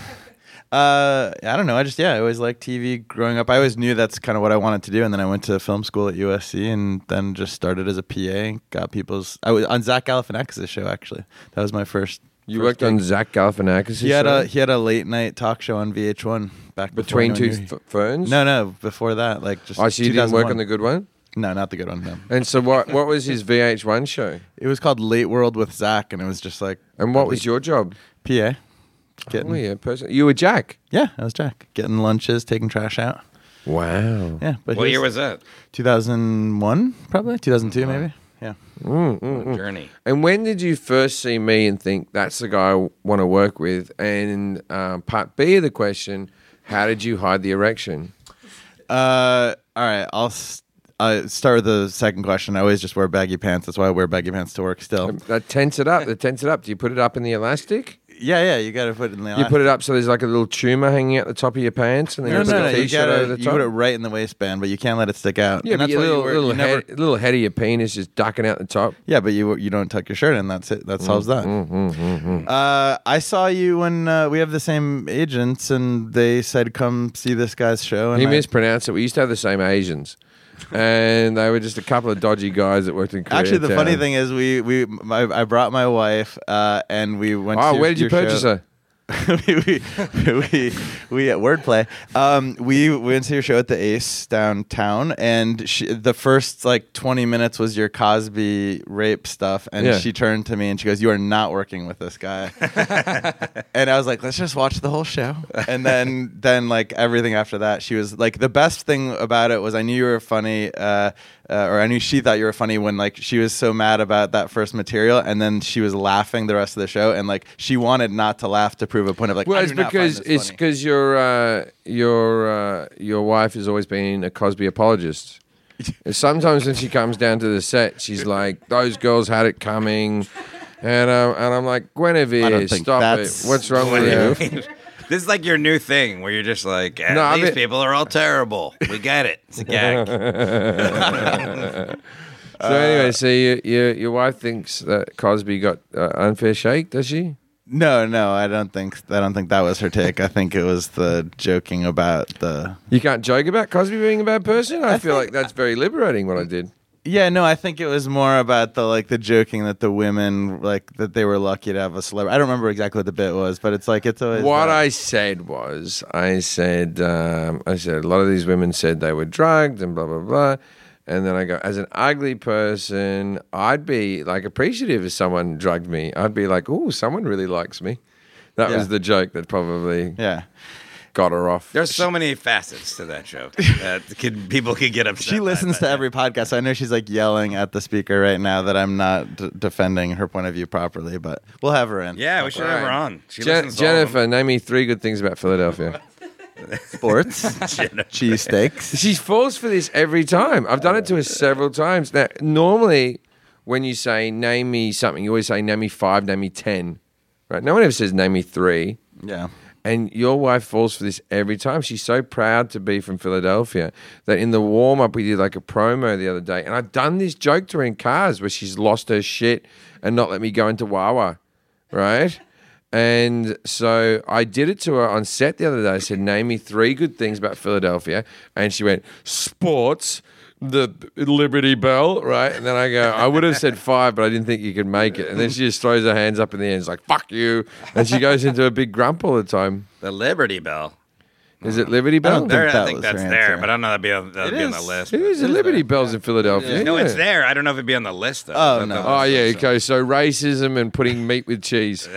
Uh, I don't know. I just, yeah, I always liked T V growing up. I always knew that's kind of what I wanted to do. And then I went to film school at U S C and then just started as a P A. Got people's, I was on Zach Galifianakis' show, actually. That was my first. you first worked on gig. Zach Galifianakis' He had show? a he had a late night talk show on V H one back before Between anyone Two knew- F- Ferns? No, no, before that, like just. I see you didn't work on two thousand one. the good one? No, not the good one. No, And so what What was his V H one show? it was called Late World with Zach, and it was just like. And what was your job? P A? Getting, Oh, yeah, person. You were Jack. yeah, I was Jack. Getting lunches, taking trash out. Wow. Yeah, but What he year was that? two thousand one, probably two thousand two, maybe. Yeah. Mm, Journey. And when did you first see me and think that's the guy I want to work with? And um, part B of the question, how did you hide the erection? Uh, all right, I'll s- uh, start with the second question. I always just wear baggy pants. That's why I wear baggy pants to work still. That tense it up. That tense it up. Do you put it up in the elastic? Yeah, yeah, you got to put it in the. You put it up so there's like a little tumor hanging out the top of your pants, and then No, you put no, a no. You t-shirt gotta over the you top. put it right in the waistband, but you can't let it stick out. yeah, And but that's your why you little, wear- little, you never- head, little head of your penis is ducking out the top. Yeah, but you you don't tuck your shirt in. That's it. That solves that. Mm-hmm. Uh, I saw you when uh, we have the same agents, and they said come see this guy's show. And He I- mispronounced it. We used to have the same Asians, and they were just a couple of dodgy guys that worked in Koreatown. Actually, the funny thing is, we we my, I brought my wife, uh, and we went. Oh, to where did you your purchase show. her? we, we, we, we at wordplay. Um, we went to your show at the Ace downtown, and she, the first like twenty minutes was your Cosby rape stuff, and Yeah. she turned to me and she goes, "You are not working with this guy." And I was like, "Let's just watch the whole show." And then, then like everything after that, she was like, the best thing about it was I knew you were funny. Uh, uh, or I knew she thought you were funny when like she was so mad about that first material, and then she was laughing the rest of the show, and like she wanted not to laugh to prove a point of like. Well, I it's do not find because this it's funny. because your uh, your uh, your wife has always been a Cosby apologist. Sometimes when she comes down to the set, she's like, "Those girls had it coming," and um, and I'm like, I don't "Guinevere, think stop that's- it! What's wrong with you?" This is like your new thing where you're just like, eh, No, I these mean- people are all terrible. We get it. It's a gag. So anyway, so your your your wife thinks that Cosby got uh, unfair shake, does she? No, no, I don't think I don't think that was her take. I think it was the joking about the. You can't joke about Cosby being a bad person. I, feel like that's very liberating. What I did. Yeah, no, I think it was more about the like the joking that the women like that they were lucky to have a celebrity. I don't remember exactly what the bit was, but it's like it's always What that. I said was, I said, um, I said a lot of these women said they were drugged and blah blah blah, And then I go, as an ugly person, I'd be like appreciative if someone drugged me. I'd be like, oh, someone really likes me. That Yeah. was the joke that probably Yeah. got her off. There's so many facets to that joke that could, people could get upset. She by, listens but- to every podcast. So I know she's like yelling at the speaker right now that I'm not d- defending her point of view properly, but we'll have her in. Yeah, we should have her on. She Je- listens to all of them. Jennifer, name me three good things about Philadelphia. Sports, cheesesteaks. She falls for this every time. I've done it to her several times. Now, normally, when you say name me something, you always say name me five, name me ten. Right? No one ever says name me three. Yeah. And your wife falls for this every time. She's so proud to be from Philadelphia that in the warm up we did like a promo the other day, and I've done this joke to her in cars where she's lost her shit and not let me go into Wawa, right? And so I did it to her on set the other day. I said, name me three good things about Philadelphia. And she went, sports, the Liberty Bell, right? And then I go, I would have said five, but I didn't think you could make it. And then she just throws her hands up in the air and is like, fuck you. And she goes into a big grump all the time. The Liberty Bell. Is it Liberty Bell? don't There, think I that think was that's her there, answer. but I don't know that'd be on, that'd It be on the is. list. It is. The Liberty Bell's in Philadelphia. No, yeah. it's there. I don't know if it'd be on the list though. Oh, That- no. that Oh, was- yeah. Okay. So racism and putting meat with cheese.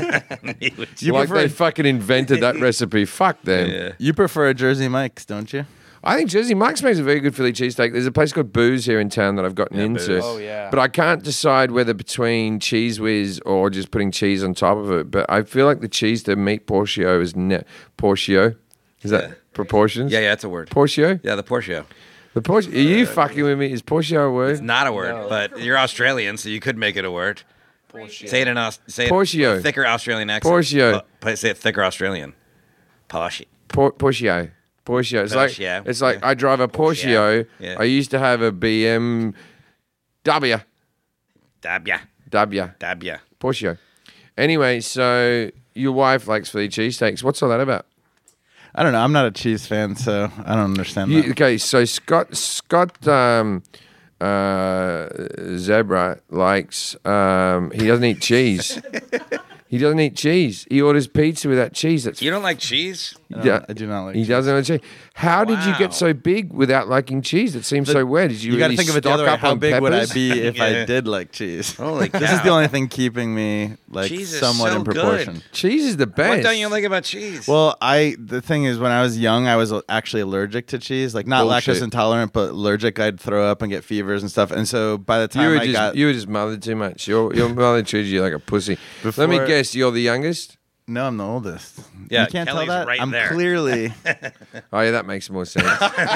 You like prefer they fucking invented that recipe. Fuck them. Yeah. you prefer a Jersey Mike's, don't you? I think Jersey Mike's makes a very good Philly cheesesteak. There's a place called Booze here in town that I've gotten Yeah, into. Booze. Oh, yeah. But I can't decide whether between Cheese Whiz or just putting cheese on top of it. But I feel like the cheese to meat portio is ne- portio. Is that Yeah. proportions? Yeah, yeah, it's a word. Portio? Yeah, the Porsche. The portio. Are you fucking with me? Is portio a word? It's not a word, but you're Australian, so you could make it a word. Say it in Aus- say it Portio. thicker Australian accent. Portio. Uh, play- say it thicker Australian. Posh. Por- Portio. Porsche. It's like Porsche, it's like yeah. I drive a Porsche. Porsche, yeah. I used to have a B M W. Dabya. W. Dabya. Porsche. Anyway, so your wife likes Philly cheesesteaks. What's all that about? I don't know. I'm not a cheese fan, so I don't understand You, that. okay, so Scott Scott um, uh, Zebra likes um, he doesn't eat cheese. He doesn't eat cheese. He orders pizza without cheese. That's You don't like cheese? No, yeah. I do not like He cheese. doesn't like cheese. How did you Wow. get so big without liking cheese? It seems The- so weird. Did you, You got to really think of it the stock other way. up How on big would I peppers? be if Yeah. I did like cheese? Holy This is cow. the only thing keeping me like Cheese is somewhat so in proportion. good. Cheese is the best. What don't you like about cheese? Well, I the thing is when I was young, I was actually allergic to cheese, like not Bullshit. lactose intolerant, but allergic. I'd throw up and get fevers and stuff. And so by the time You were I just got you were just mothered too much. Your your mother treated you like a pussy. Let me Before- guess, you're the youngest. no, I'm the oldest. Yeah, you can't Kelly's tell that. right I'm there. clearly Oh yeah, that makes more sense.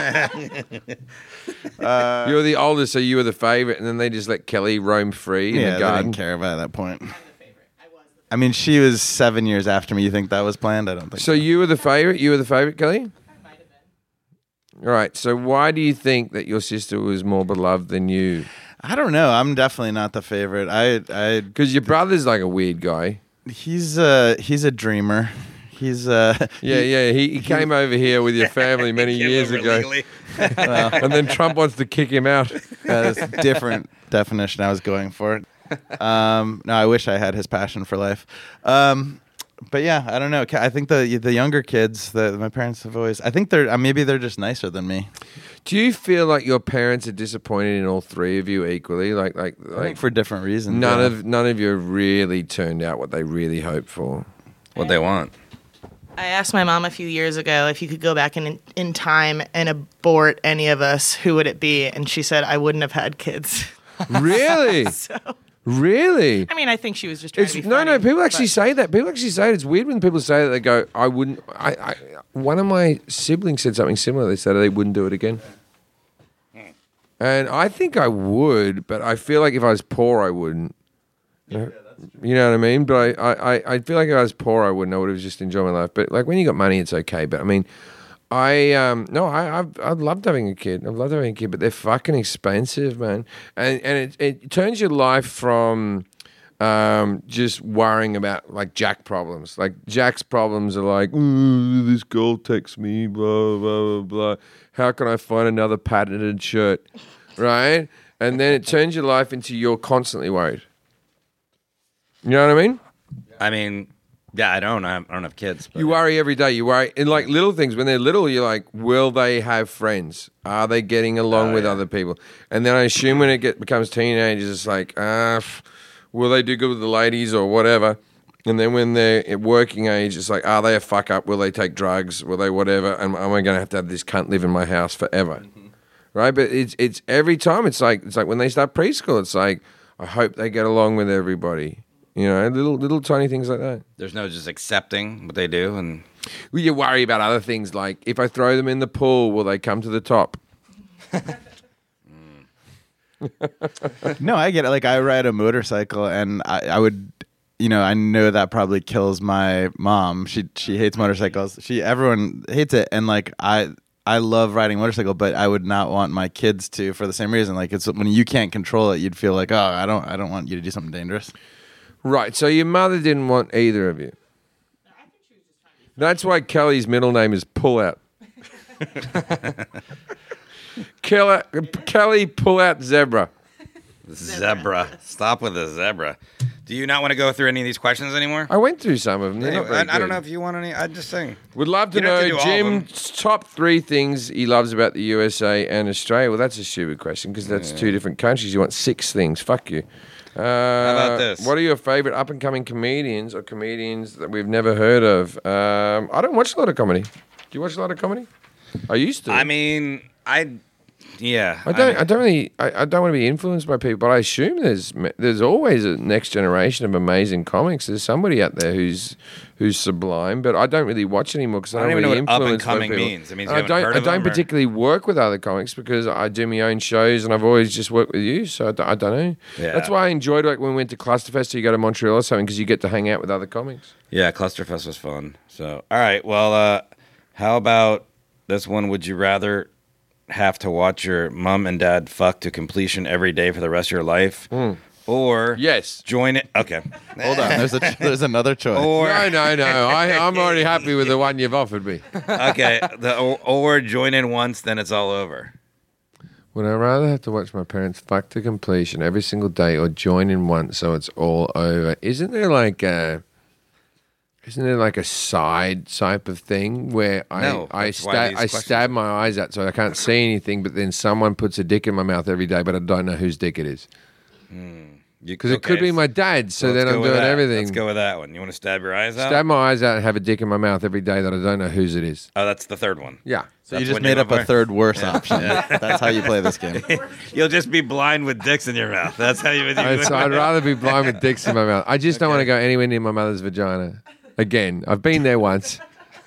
You're the oldest, so you were the favorite, and then they just let Kelly roam free in yeah. the They garden. didn't care about that point. I mean, she was seven years after me. You think that was planned? I don't think So you were the favorite. You were the favorite, Kelly. All right. So why do you think that your sister was more beloved than you? I don't know. I'm definitely not the favorite. I, I, Because your brother's like a weird guy. he's a, he's a dreamer. He's uh, Yeah, yeah. He, he came over here with your family many Came years over ago, legally. and then Trump wants to kick him out. That's a different definition I was going for. Um, no, I wish I had his passion for life. Um, but yeah, I don't know. I think the the younger kids, the, my parents have always. I think they're uh, maybe they're just nicer than me. Do you feel like your parents are disappointed in all three of you equally? Like, like, I think like for different reasons. none yeah. of none of you have really turned out what they really hoped for. What they want. I asked my mom a few years ago if you could go back in in time and abort any of us, who would it be? And she said I wouldn't have had kids. Really, So really. I mean, I think she was just trying It's, to be no, funny, no. People actually but- say that. People actually say it. It's weird when people say that. They go, "I wouldn't." I, I one of my siblings said something similar. They said they wouldn't do it again. And I think I would, but I feel like if I was poor, I wouldn't. You know what I mean? But I, I, I- I feel like if I was poor, I wouldn't. I would have just enjoyed my life. But like when you got money, it's okay. But I mean, I um no, I I've I've loved having a kid. I've loved having a kid, but they're fucking expensive, man. And and it it turns your life from um just worrying about like Jack problems. Like Jack's problems are like, ooh, this girl texts me, blah blah blah blah. How can I find another patented shirt, right? And then it turns your life into you're constantly worried. You know what I mean? I mean, Yeah, I don't. I don't have kids. But You worry every day. You worry. And like little things, when they're little, you're like, will they have friends? Are they getting along Oh, with yeah. other people? And then I assume when it get, becomes teenagers, it's like, ah, f- will they do good with the ladies or whatever? And then when they're at working age, it's like, are they a fuck up? Will they take drugs? Will they whatever? And am I going to have to have this cunt live in my house forever? Mm-hmm. Right? But it's it's every time. It's like it's like when they start preschool. It's like, I hope they get along with everybody. You know, little little tiny things like that. there's no just accepting what they do, and Well, you worry about other things like if I throw them in the pool, will they come to the top? No, I get it. Like I ride a motorcycle, and I, I would, you know, I know that probably kills my mom. She she hates motorcycles. She everyone hates it, and like I I love riding a motorcycle, but I would not want my kids to for the same reason. Like it's when you can't control it, you'd feel like, oh, I don't I don't want you to do something dangerous. Right. So your mother didn't want either of you. That's why Kelly's middle name is Pull Out. Kelly, Kelly Pull Out Zebra. zebra. Stop with the zebra. Do you not want to go through any of these questions anymore? I went through some of them. They're not very I, I don't good. know if you want any. I just saying. Would love to You don't have know to do all of them. Jim's top three things he loves about the U S A and Australia. Well, that's a stupid question because that's two different countries. You want six things. Fuck you. Uh, How about this? What are your favorite up and coming comedians or comedians that we've never heard of? Um, I don't watch a lot of comedy. Do you watch a lot of comedy? I used to. I mean, I. Yeah. I don't. mean- I, don't really. I, I don't want to be influenced by people, but I assume there's there's always a next generation of amazing comics. There's somebody out there who's who's sublime, but I don't really watch anymore because I I don't, don't even really know what up and influence by coming people. means. It means you I haven't don't. heard I of don't them, or- particularly work with other comics because I do my own shows and I've always just worked with you. So I, don't- I don't know. Yeah. That's why I enjoyed like when we went to Clusterfest. So you go to Montreal or something because you get to hang out with other comics. Yeah, Clusterfest was fun. So, all right. Well, uh, how about this one? Would you rather have to watch your mom and dad fuck to completion every day for the rest of your life, or Yes. join it? Okay. Hold on, there's a there's another choice. Or No, no, no. I, I'm already happy with the one you've offered me. okay, the or, or join in once, then it's all over. Would I rather have to watch my parents fuck to completion every single day or join in once so it's all over? Isn't there like a, isn't there like a side type of thing where I No, I, that's why sta- these I questions stab are- my eyes out so I can't see anything, but then someone puts a dick in my mouth every day, but I don't know whose dick it is because it could be my dad's. So then I'm doing everything. Let's go with that one. You want to stab your eyes out? Stab my eyes out and have a dick in my mouth every day that I don't know whose it is. Oh, that's the third one. Yeah. So you That's just what made you're up a looking for? third worse option. That's how you play this game. You'll just be blind with dicks in your mouth. That's how you would do I'd, it. I'd rather be blind with dicks in my mouth. I just don't want to go anywhere near my mother's vagina. Again, I've been there once.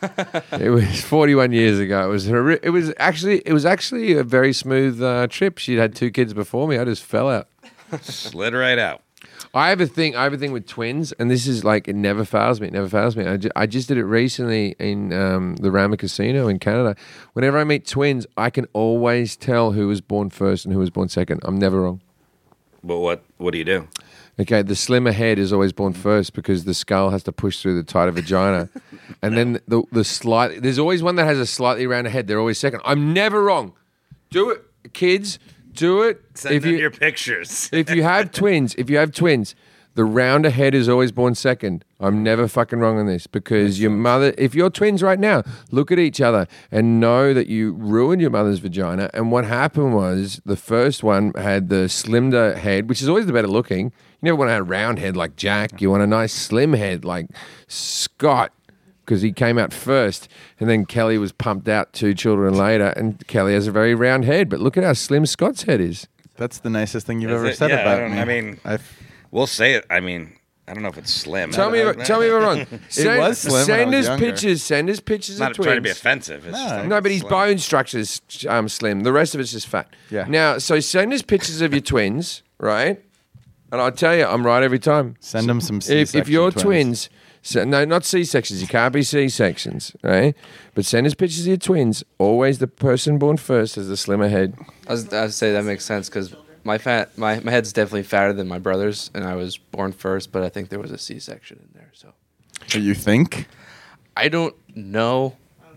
It was forty-one years ago. It was horri- it was actually it was actually a very smooth uh, trip. She'd had two kids before me. I just fell out. Slid right out. I have a thing. I have a thing with twins, and this is like it never fails me. It never fails me. I, ju- I just did it recently in um, the Rama Casino in Canada. Whenever I meet twins, I can always tell who was born first and who was born second. I'm never wrong. But what what do you do? Okay, the slimmer head is always born first because the skull has to push through the tighter vagina, and then the the slight. There's always one that has a slightly rounder head. They're always second. I'm never wrong. Do it, kids. Do it. Send if in you your pictures. if you have twins, if you have twins, the rounder head is always born second. I'm never fucking wrong on this because your mother, if you're twins right now, look at each other and know that you ruined your mother's vagina. And what happened was the first one had the slimmer head, which is always the better looking. You never want to have a round head like Jack. You want a nice slim head like Scott because he came out first. And then Kelly was pumped out two children later. And Kelly has a very round head. But look at how slim Scott's head is. That's the nicest thing you've Is ever it? said Yeah, I about don't- me. I mean- I've, We'll say it. I mean, I don't know if it's slim. Tell me, I, if- tell me if I'm wrong. Send, was slim when I Send was us younger. pictures. Send us pictures Not of twins. trying to be offensive. It's No, just, No, but his slim. bone structure's um, slim. The rest of it's just fat. Yeah. Now, so send us pictures of your twins, right? And I'll tell you, I'm right every time. send them some If, C-section if you're twins. twins, so, no, not C-sections. You can't be C-sections, right? But send us pictures of your twins. Always the person born first has the slimmer head. I was, I would say that makes sense because my fat my, my head's definitely fatter than my brother's, and I was born first, but I think there was a C-section in there. So You think? I don't know.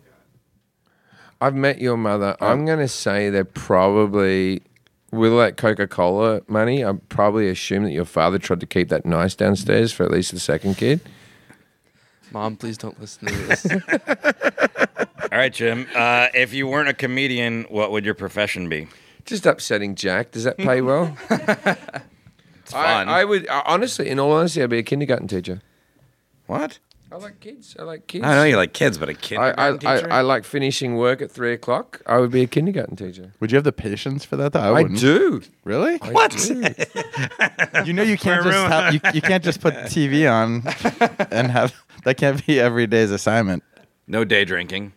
I've met your mother. I'm going to say they're probably, with that Coca-Cola money, I probably assume that your father tried to keep that nice downstairs for at least the second kid. Mom, please don't listen to this. All right, Jim. Uh, if you weren't a comedian, what would your profession be? Just upsetting Jack. Does that pay well? It's fun. I, I would uh, honestly, in all honesty, I'd be a kindergarten teacher. what? I like kids. I like kids. I know you like kids, but a I, kindergarten I, I, teacher? I like finishing work at three o'clock. I would be a kindergarten teacher. Would you have the patience for that though? I, I wouldn't. do. Really? I What? do. You know you can't We're just ruined. have, you, you can't just put T V on and have that can't be every day's assignment. No day drinking.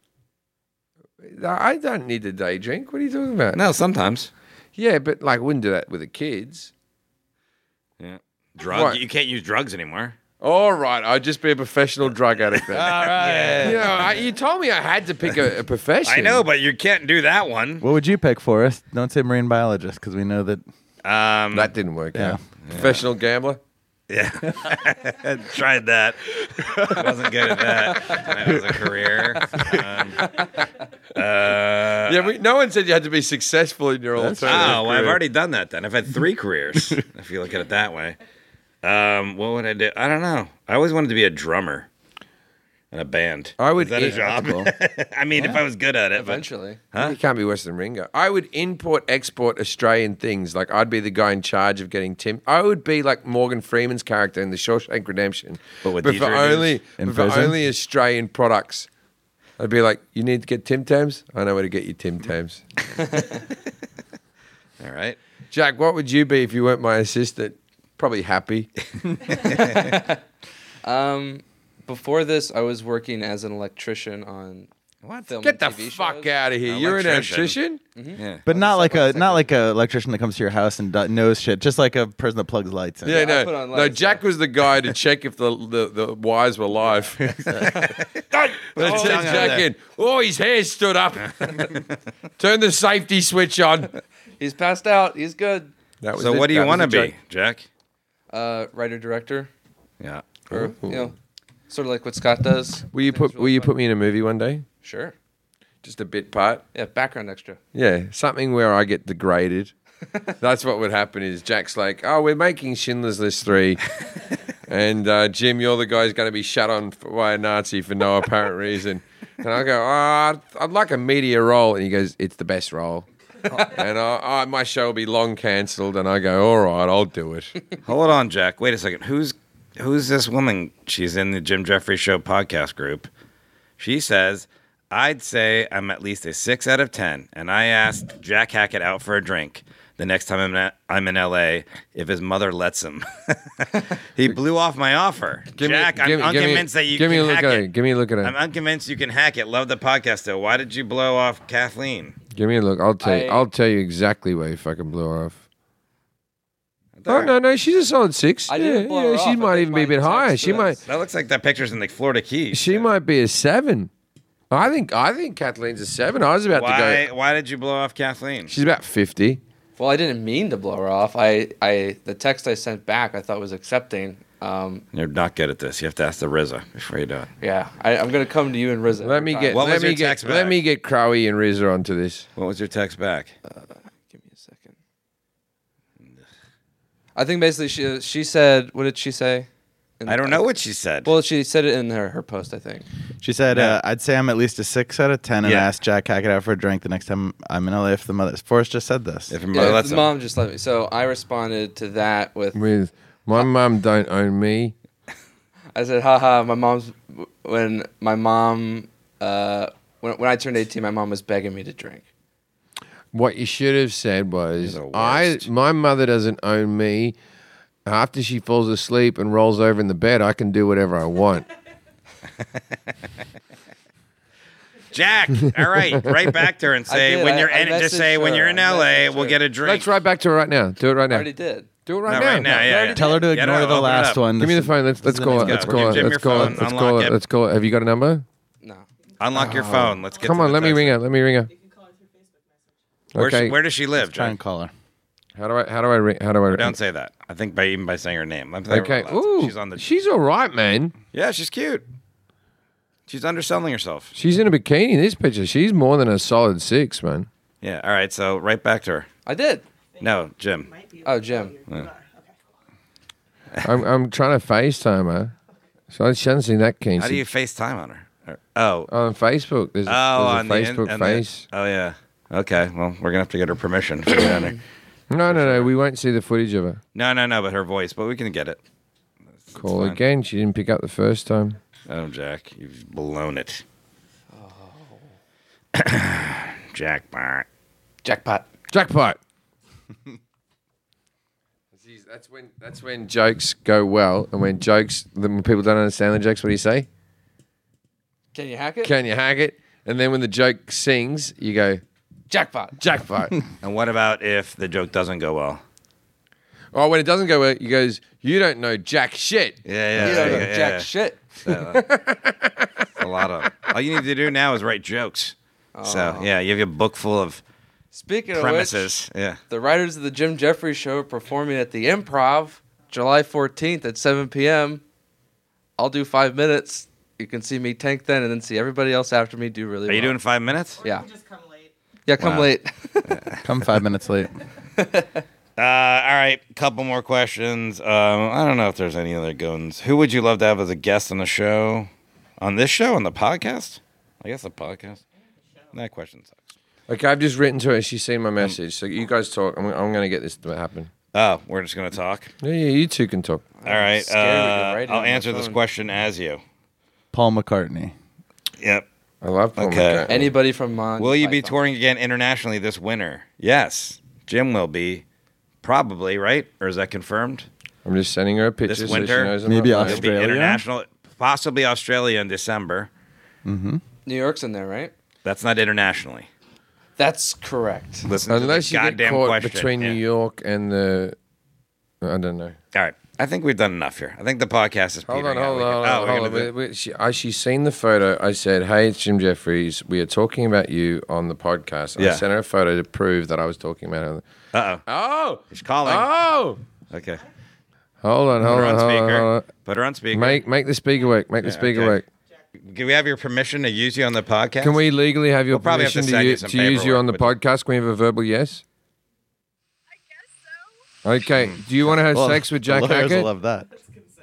I don't need a day drink. What are you talking about? No, sometimes. Yeah, but like, I wouldn't do that with the kids. Yeah. Drug. What? You can't use drugs anymore. All right, I'd just be a professional drug addict then. All right. You know, I, you told me I had to pick a, a profession. I know, but you can't do that one. What would you pick for us? Don't say marine biologist because we know that. Um, That didn't work Yeah. out. Professional gambler? Yeah. Tried that. Wasn't good at that. That was a career. Um, uh, Yeah, we, no one said you had to be successful in your alternative oh, well, I've career. already done that then. I've had three careers, if you look at it that way. Um, what would I do? I don't know. I always wanted to be a drummer in a band. I would Is that a eat- job? Cool. I mean, if I was good at it. but- Eventually. You can't be worse than Ringo. I would import, export Australian things. Like, I'd be the guy in charge of getting Tim. I would be like Morgan Freeman's character in The Shawshank Redemption. But with for didgeridoos only, in but for prison? only Australian products. I'd be like, you need to get Tim Tams? I know where to get you Tim Tams. All right. Jack, what would you be if you weren't my assistant? Probably happy. Um, before this, I was working as an electrician on What? film Get the and T V fuck shows. out of here. You're an Electrician. electrician? Yeah. But not like a Second- not like a electrician that comes to your house and do- knows shit. Just like a person that plugs lights in. Yeah, I no. put on No, lights, Jack yeah. was the guy to check if the, the, the wires were live. Let's Oh, send Jack in. Oh, his hair stood up. Turn the safety switch on. He's passed out. He's good. That was So it. what do you That was want to the be, joke. Jack? Uh, writer director, Yeah. or you know, sort of like what Scott does. Will you put Things Will you really put me in a movie one day? fun. Sure. Just a bit part. Yeah, background extra. Yeah, something where I get degraded. That's what would happen. Is Jack's like, oh, we're making Schindler's List three, and uh, Jim, you're the guy who's going to be shut on for, by a Nazi for no apparent reason. And I go, oh, I'd, I'd like a media role, and he goes, it's the best role. And I, I, my show will be long cancelled, and I go, all right, I'll do it. Hold on, Jack. Wait a second. Who's who's this woman? She's in the Jim Jeffries Show podcast group. She says, I'd say I'm at least a six out of ten. And I asked Jack Hackett out for a drink the next time I'm in, I'm in L A if his mother lets him. He blew off my offer. Give me- Jack, I'm give me- give me- unconvinced that you give me can a look hack at it. it. Give me a look at it. I'm unconvinced you can hack it. Love the podcast, though. Why did you blow off Kathleen? Give me a look. I'll tell you. I- I'll tell you exactly where you fucking blew her off. Oh no, no, she's a solid six. I yeah, didn't blow yeah, her she off. I might think even be a my bit higher. text She was- might. That looks like that picture's in the Florida Keys. She Yeah. might be a seven. I think. I think Kathleen's a seven. I was about Why? to go. Why did you blow off Kathleen? She's about fifty. Well, I didn't mean to blow her off. I, I, the text I sent back, I thought was accepting. Um, You're not good at this. You have to ask the R Z A before you do it. yeah, I, I'm gonna come to you and Rizzo. Let me get. What let was me your get. text Let back? me get Crowy and Rizza onto this. What was your text back? Give me a second. I think basically she she said, what did she say? In- I don't know what she said. Well, she said it in her, her post, I think. She said, Yeah. uh, "I'd say I'm at least a six out of ten, and Yeah. ask Jack Hackett out for a drink the next time I'm in L A if the mother." Forrest just said this. if your Yeah, mother lets the him. mom just let me. So I responded to that with, With my mum don't own me. I said, haha, my mom's, when my mom, uh, when, when I turned eighteen, my mom was begging me to drink. What you should have said was, You're the I. worst. My mother doesn't own me. After she falls asleep and rolls over in the bed, I can do whatever I want. Jack, all right, right back to her and I say did. when I- you're I in, just messaged say when her. you're in I L A, messaged we'll her. get a drink. Let's right back to her right now. Do it right I now. already did. Do it right No, now. right now, yeah, yeah. Tell her to Get ignore her, the open it last up. one. Give me This the phone. Let's let's is call the it. next Let's guy. call Give it. Jim Let's your call it. phone. Let's Unlock call it. it. Let's call it. Have you got a number? No. Unlock your Oh. phone. Let's get. Come to on. the Let me text. ring her. Let me ring her. Where, Okay. she, where does she live, Try Jack? and call her. How do I? How do I ring? How do I? Ring? Don't say that. I think by even by saying her name. I'm saying Okay. we're allowed to. Ooh, she's on the. she's all right, man. yeah, she's cute. She's underselling herself. She's in a bikini in this picture. She's more than a solid six, man. Yeah. All right. So right back to her. I did. No, Jim. Oh, Jim. I'm I'm trying to FaceTime her. So she hasn't seen that keen. How do She- you FaceTime on her? Or- Oh. on Facebook. There's a, Oh, there's on a the Facebook in- on the- face. oh, yeah. Okay. Well, we're going to have to get her permission to get on there. No, no, no. We won't see the footage of her. No, no, no, but her voice. But we can get it. It's Call fine. again. She didn't pick up the first time. Oh, Jack, you've blown it. Jackpot. Jackpot. Jackpot. That's when that's when jokes go well, and when jokes when people don't understand the jokes, what do you say? Can you hack it? Can you hack it? And then when the joke sings, you go Jackpot. jackpot. And what about if the joke doesn't go well? Oh, when it doesn't go well, he goes, "You don't know jack shit." Yeah, yeah, You don't yeah, know yeah, jack yeah. shit. So, a lot of. All you need to do now is write jokes. So yeah, you have a book full of Speaking premises. of which, Yeah. the writers of the Jim Jeffries Show are performing at the Improv July fourteenth at seven p.m. I'll do five minutes. You can see me tank then, and then see everybody else after me do really Are well. you doing five minutes? Yeah. Just come late. Yeah, come Wow. late. Come five minutes late. Uh, all right, couple more questions. Um, I don't know if there's any other goons. Who would you love to have as a guest on the show? On this show? On the podcast? I guess the podcast. That question sucks. Okay, I've just written to her. She's seen my message. So you guys talk. I'm, I'm going to get this to happen. Oh, we're just gonna talk. Yeah, yeah, you two can talk. All right. scared we Uh, could write it I'll on my answer this phone. question as you. Paul McCartney. Yep. I love Paul Okay. McCartney. Anybody from Monty Will you be Python. touring again internationally this winter? Yes. Jim will be. Probably, right? Or is that confirmed? I'm just sending her a picture This so winter? she knows I'm Maybe not It'll lying. be Australia? international, possibly Australia in December. New York's in there, right? That's not internationally. That's correct. Listen Unless to you the get goddamn caught question. between Yeah. New York and the... I don't know. All right. I think we've done enough here. I think the podcast is Hold petering on, out. hold We on, can- hold oh, on. we're Hold gonna on. do- We- we- she, I, she's seen the photo. I said, hey, it's Jim Jeffries. We are talking about you on the podcast. And Yeah. I sent her a photo to prove that I was talking about her. Uh-oh. Oh! She's calling. Oh! Okay. Hold on, Put hold her on, on hold on, speaker. hold on. Put her on speaker. Make, make the speaker work. Make the Yeah, speaker okay. work. Do we have your permission to use you on the podcast? Can we legally have your We'll probably have to permission send to, you u- some to use you on the paperwork podcast? Can we have a verbal yes? I guess so. Okay. Do you want to have Well, sex with the Jack lawyers will Hackett? love that.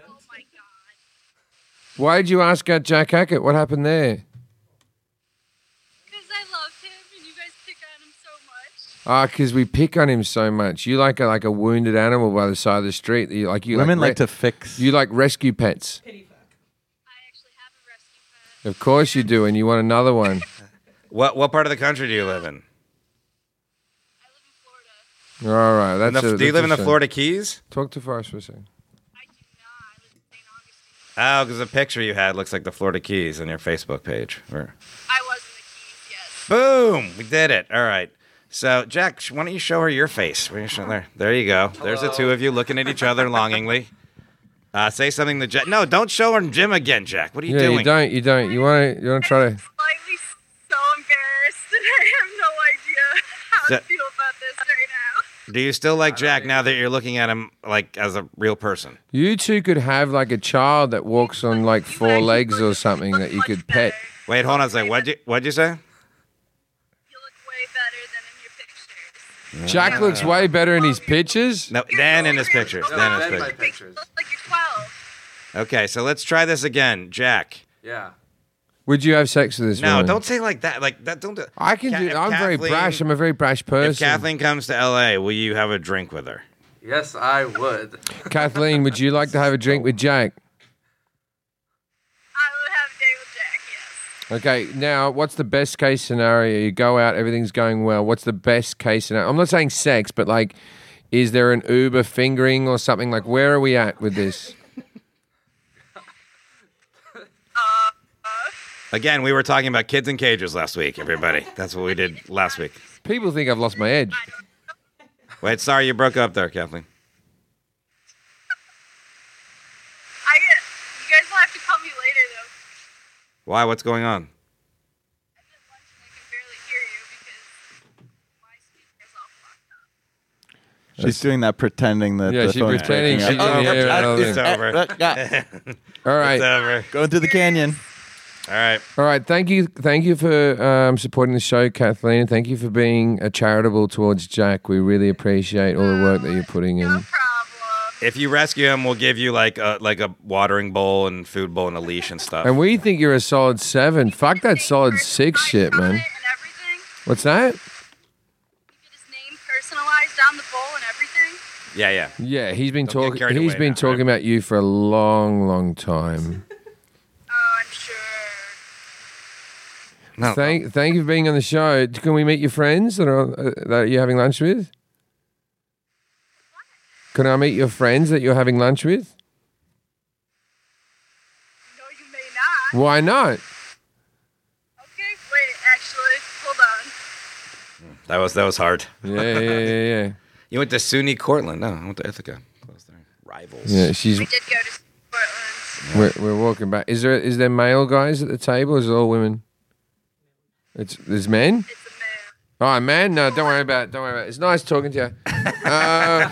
Why did you ask out Jack Hackett? What happened there? Because I loved him and you guys pick on him so much. Ah, because we pick on him so much. You like a, like a wounded animal by the side of the street. You like you Women like, like to fix. You like rescue pets. I actually have a rescue pet. Of course you do, and you want another one. What what part of the country do you live in? I live in Florida. All right, In that's the- a, do you that's live a in the shame. Florida Keys? Talk to Forrest for a second. I do not. I live in Saint Augustine. Oh, because the picture you had looks like the Florida Keys on your Facebook page. Or- I was in the Keys, yes. Boom! We did it. All right. So, Jack, sh- why don't you show her your face? Why don't you show- There, there you go. There's the two of you looking at each other longingly. Uh, say something to Jack. No, don't show her Jim again, Jack. What are you Yeah, doing? you don't. You don't. You want to. You want to try to. Slightly so embarrassed and I have no idea how So- to feel about this right now. Do you still like Jack now that you're looking at him like as a real person? You two could have like a child that walks on like four legs or something that you could pet. Wait, hold on a second. What'd you What'd you say? You look way better than in your pictures. Jack looks way better in his pictures. No, Dan in his pictures. Dan in his pictures. You look like you're twelve. Okay, so let's try this again, Jack. Yeah. Would you have sex with this No, woman? don't say like that. Like that. Don't do. I can Ca- do. if I'm very Kathleen- brash. I'm a very brash person. If Kathleen comes to L A, will you have a drink with her? Yes, I would. Kathleen, would you like to have a drink with Jack? I would have a date with Jack, yes. Okay, now what's the best case scenario? You go out, everything's going well. What's the best case scenario? I'm not saying sex, but like, is there an Uber fingering or something? Like, where are we at with this? Again, we were talking about kids in cages last week, everybody. That's what we did last week. People think I've lost my edge. Wait, sorry you broke up there, Kathleen. I get, you guys will have to call me later, though. Why? What's going on? I'm at lunch and I can barely hear you because my speaker's all fucked up. She's doing that pretending that Yeah, the she's phone's pretending breaking she up. can hear it. I don't It's think. over. Yeah. All right. It's over. Going through the canyon. All right. All right, thank you, thank you for um, supporting the show, Kathleen. Thank you for being uh, charitable towards Jack. We really appreciate all the work that you're putting in. No problem. If you rescue him, we'll give you like a like a watering bowl and food bowl and a leash and stuff. And we think you're a solid seven. Fuck that solid six shit, man. And everything. What's that? You get his name personalized on the bowl and everything. yeah, yeah. Yeah, he's been Don't get talking. carried He's away been now, talking right? about you for a long, long time. Oh, I'm sure. No, Thank, thank you for being on the show. Can we meet your friends that are uh, that you're having lunch with? Can I meet your friends that you're having lunch with? No, you may not. Why not? Okay, wait, actually, hold on. that was that was hard. Yeah, yeah, yeah, yeah. You went to SUNY Cortland. No, I went to Ithaca. Close there. Rivals. Yeah, she's. We did go to Portland. We're, we're walking back. Is there is there male guys at the table? Or is it all women? It's there's men. It's a man. Oh man, no, don't worry about it. Don't worry about it. It's nice talking to you. Uh,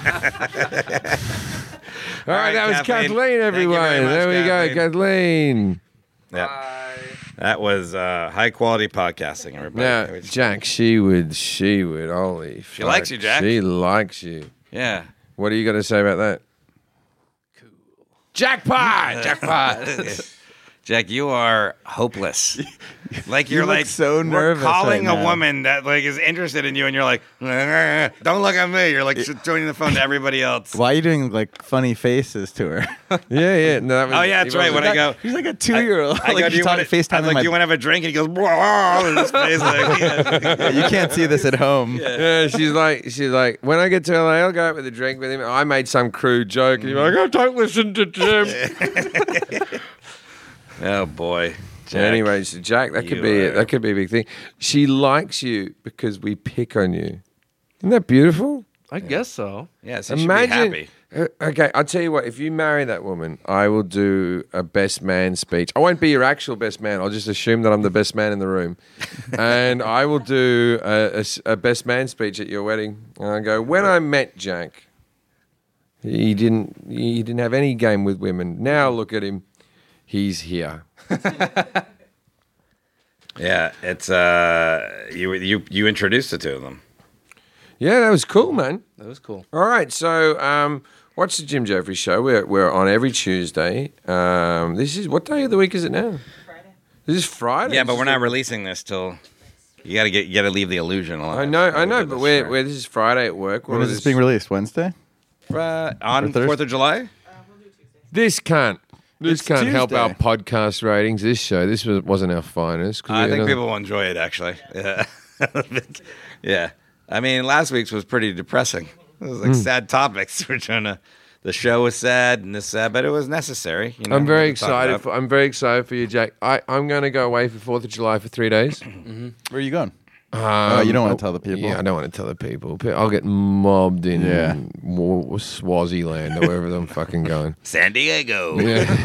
all right, right, that was Kathleen. Kathleen, Thank you everyone. very much, there we go, Kathleen. Yeah. That was uh, high quality podcasting, everybody. Now, Jack, she would, she would. Holy, She likes you, Jack. She likes you. Yeah. What do you got to say about that? Cool. Jackpot. Jackpot. Jack, you are hopeless. Like you're You look like so we're nervous calling right a now. woman that like is interested in you, and you're like, don't look at me. You're like joining the phone to everybody else. Why are you doing like funny faces to her? Yeah, yeah. No, that was, Oh yeah, that's right. When I go, He's like a two-year-old. I go, like do you want to FaceTime. I'm like, my- do you want to have a drink? And he goes, "Whoa," in his face, like, yeah. you can't see this at home. Yeah, she's like, she's like, when I get to L A, I'll go out with a drink with him. I made some crude joke, and you're like, oh, don't listen to Jim. Oh boy. Jack. Anyway, so Jack, that could You be it. are- That could be a big thing. She likes you because we pick on you. Isn't that beautiful? I guess so. Yeah, so you should Imagine. be Uh, happy. okay, I'll tell you what. If you marry that woman, I will do a best man speech. I won't be your actual best man. I'll just assume that I'm the best man in the room, and I will do a, a s- a best man speech at your wedding. And I go, when I met Jack, he didn't. He didn't have any game with women. Now look at him. He's here. Yeah, it's uh, you you you introduced the two of them. Yeah, that was cool, man. That was cool. All right, so um, watch the Jim Jeffrey Show. We're we're on every Tuesday. Um, this is what day of the week is it now? Friday. This is Friday. Yeah, but This we're is not the- releasing this till you gotta get you gotta leave the illusion alive. I know, I know, We'll do but this we're, for- we're this is Friday at work. When We're is this this- being released? Wednesday? Uh, on Or Thursday? Fourth of July. This can't. This It's can't help our Tuesday. podcast ratings. This show, this was, wasn't our finest. 'cause I we- think people will enjoy it actually. Yeah, yeah. I mean, last week's was pretty depressing. It was like Hmm. sad topics. We're trying to. The show was sad and this sad, but it was necessary. You know, I'm very to talk excited. about. For, I'm very excited for you, Jack. I, I'm going to go away for Fourth of July for three days. Where are you going? Um, Oh, you don't wanna tell the people? Yeah, I don't want to tell the people. I'll get mobbed in Yeah. Wa- Swaziland or wherever I'm fucking going. San Diego.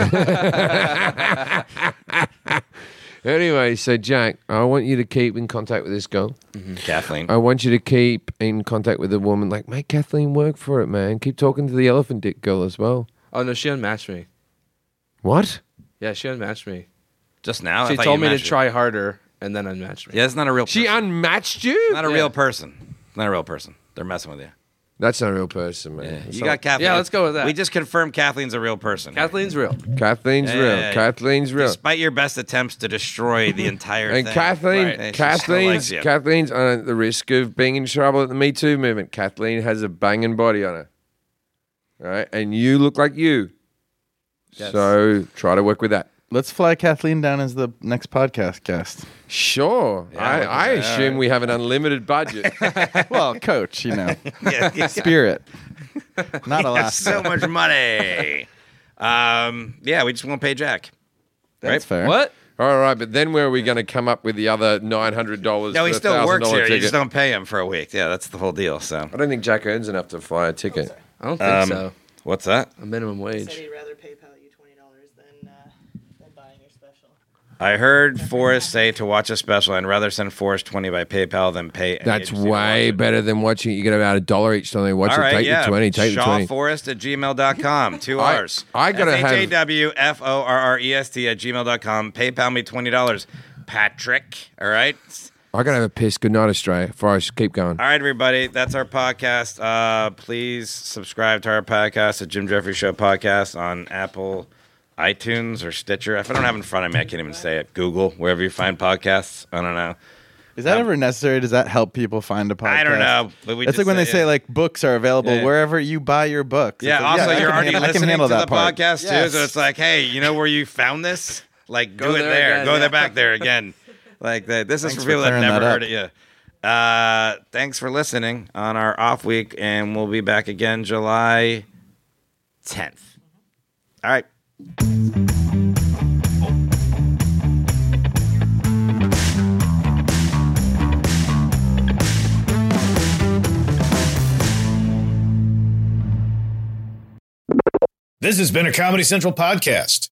Yeah. Anyway, so Jack, I want you to keep in contact with this girl. Kathleen. I want you to keep in contact with the woman. Like, make Kathleen work for it, man. Keep talking to the elephant dick girl as well. Oh no, she unmatched me. What? Yeah, she unmatched me. Just now, I She thought told you me to mentioned- try harder and then unmatched me. Yeah, it's not a real. She person. unmatched you? Not a Yeah. real person. Not a real person. They're messing with you. That's not a real person, man. Yeah. You So- got Kathleen. Yeah, let's go with that. We just confirmed Kathleen's a real person. Kathleen's real. Kathleen Yeah, real. yeah, yeah. Kathleen's real. Despite your best attempts to destroy the entire And thing. Kathleen, Right. She still Kathleen's, likes you. Kathleen's on the risk of being in trouble at the Me Too movement. Kathleen has a banging body on her, right? And you look like you, Yes. so try to work with that. Let's fly Kathleen down as the next podcast guest. Sure, Yeah, I, look at I that. assume we have an unlimited budget. Well, coach, you know, Yeah, yeah. spirit, not He has Alaska. so much money. um, yeah, we just won't pay Jack. That's fair. What? All right, but then where are we going to come up with the other nine hundred dollars? No, he for a still one thousand works dollar here. You ticket? just don't pay him for a week. Yeah, that's the whole deal. So, I don't think Jack earns enough to fly a ticket. I don't think Um, so. what's that? A minimum Said wage. he'd rather PayPal you twenty dollars than uh, than buying your special. I heard Forrest say to watch a special, I'd rather send Forrest twenty by PayPal than pay. any That's agency to way watch it. better than watching it. You get about a dollar each time they watch All it. right, Take yeah. the twenty. Take the twenty. Shawforest at gmail dot com. Two I- R's. I gotta have- S H A W F O R R E S T at gmail dot com. PayPal me twenty dollars. Patrick. All right. I gotta have a piss. Good night, Australia. Before I keep going. All right, everybody. That's our podcast. Uh, please subscribe to our podcast, the Jim Jeffrey Show podcast, on Apple, iTunes, or Stitcher. If I don't have it in front of me, I can't even say it. Google, wherever you find podcasts. I don't know. Is that Um, ever necessary? Does that help people find a podcast? I don't know. But we It's just like when they say yeah. like books are available Yeah, yeah. wherever you buy your books. Yeah, It's like, also, I you're can already handle- I can listening handle to the that part. podcast, too. Yes. So it's like, hey, you know where you found this? Like, Go do it there there. again, Go yeah. there back there again. Like, that. This is Thanks for for people that clearing never that up. heard it. Yeah. Uh, thanks for listening on our off week, and we'll be back again July tenth. All right. This has been a Comedy Central podcast.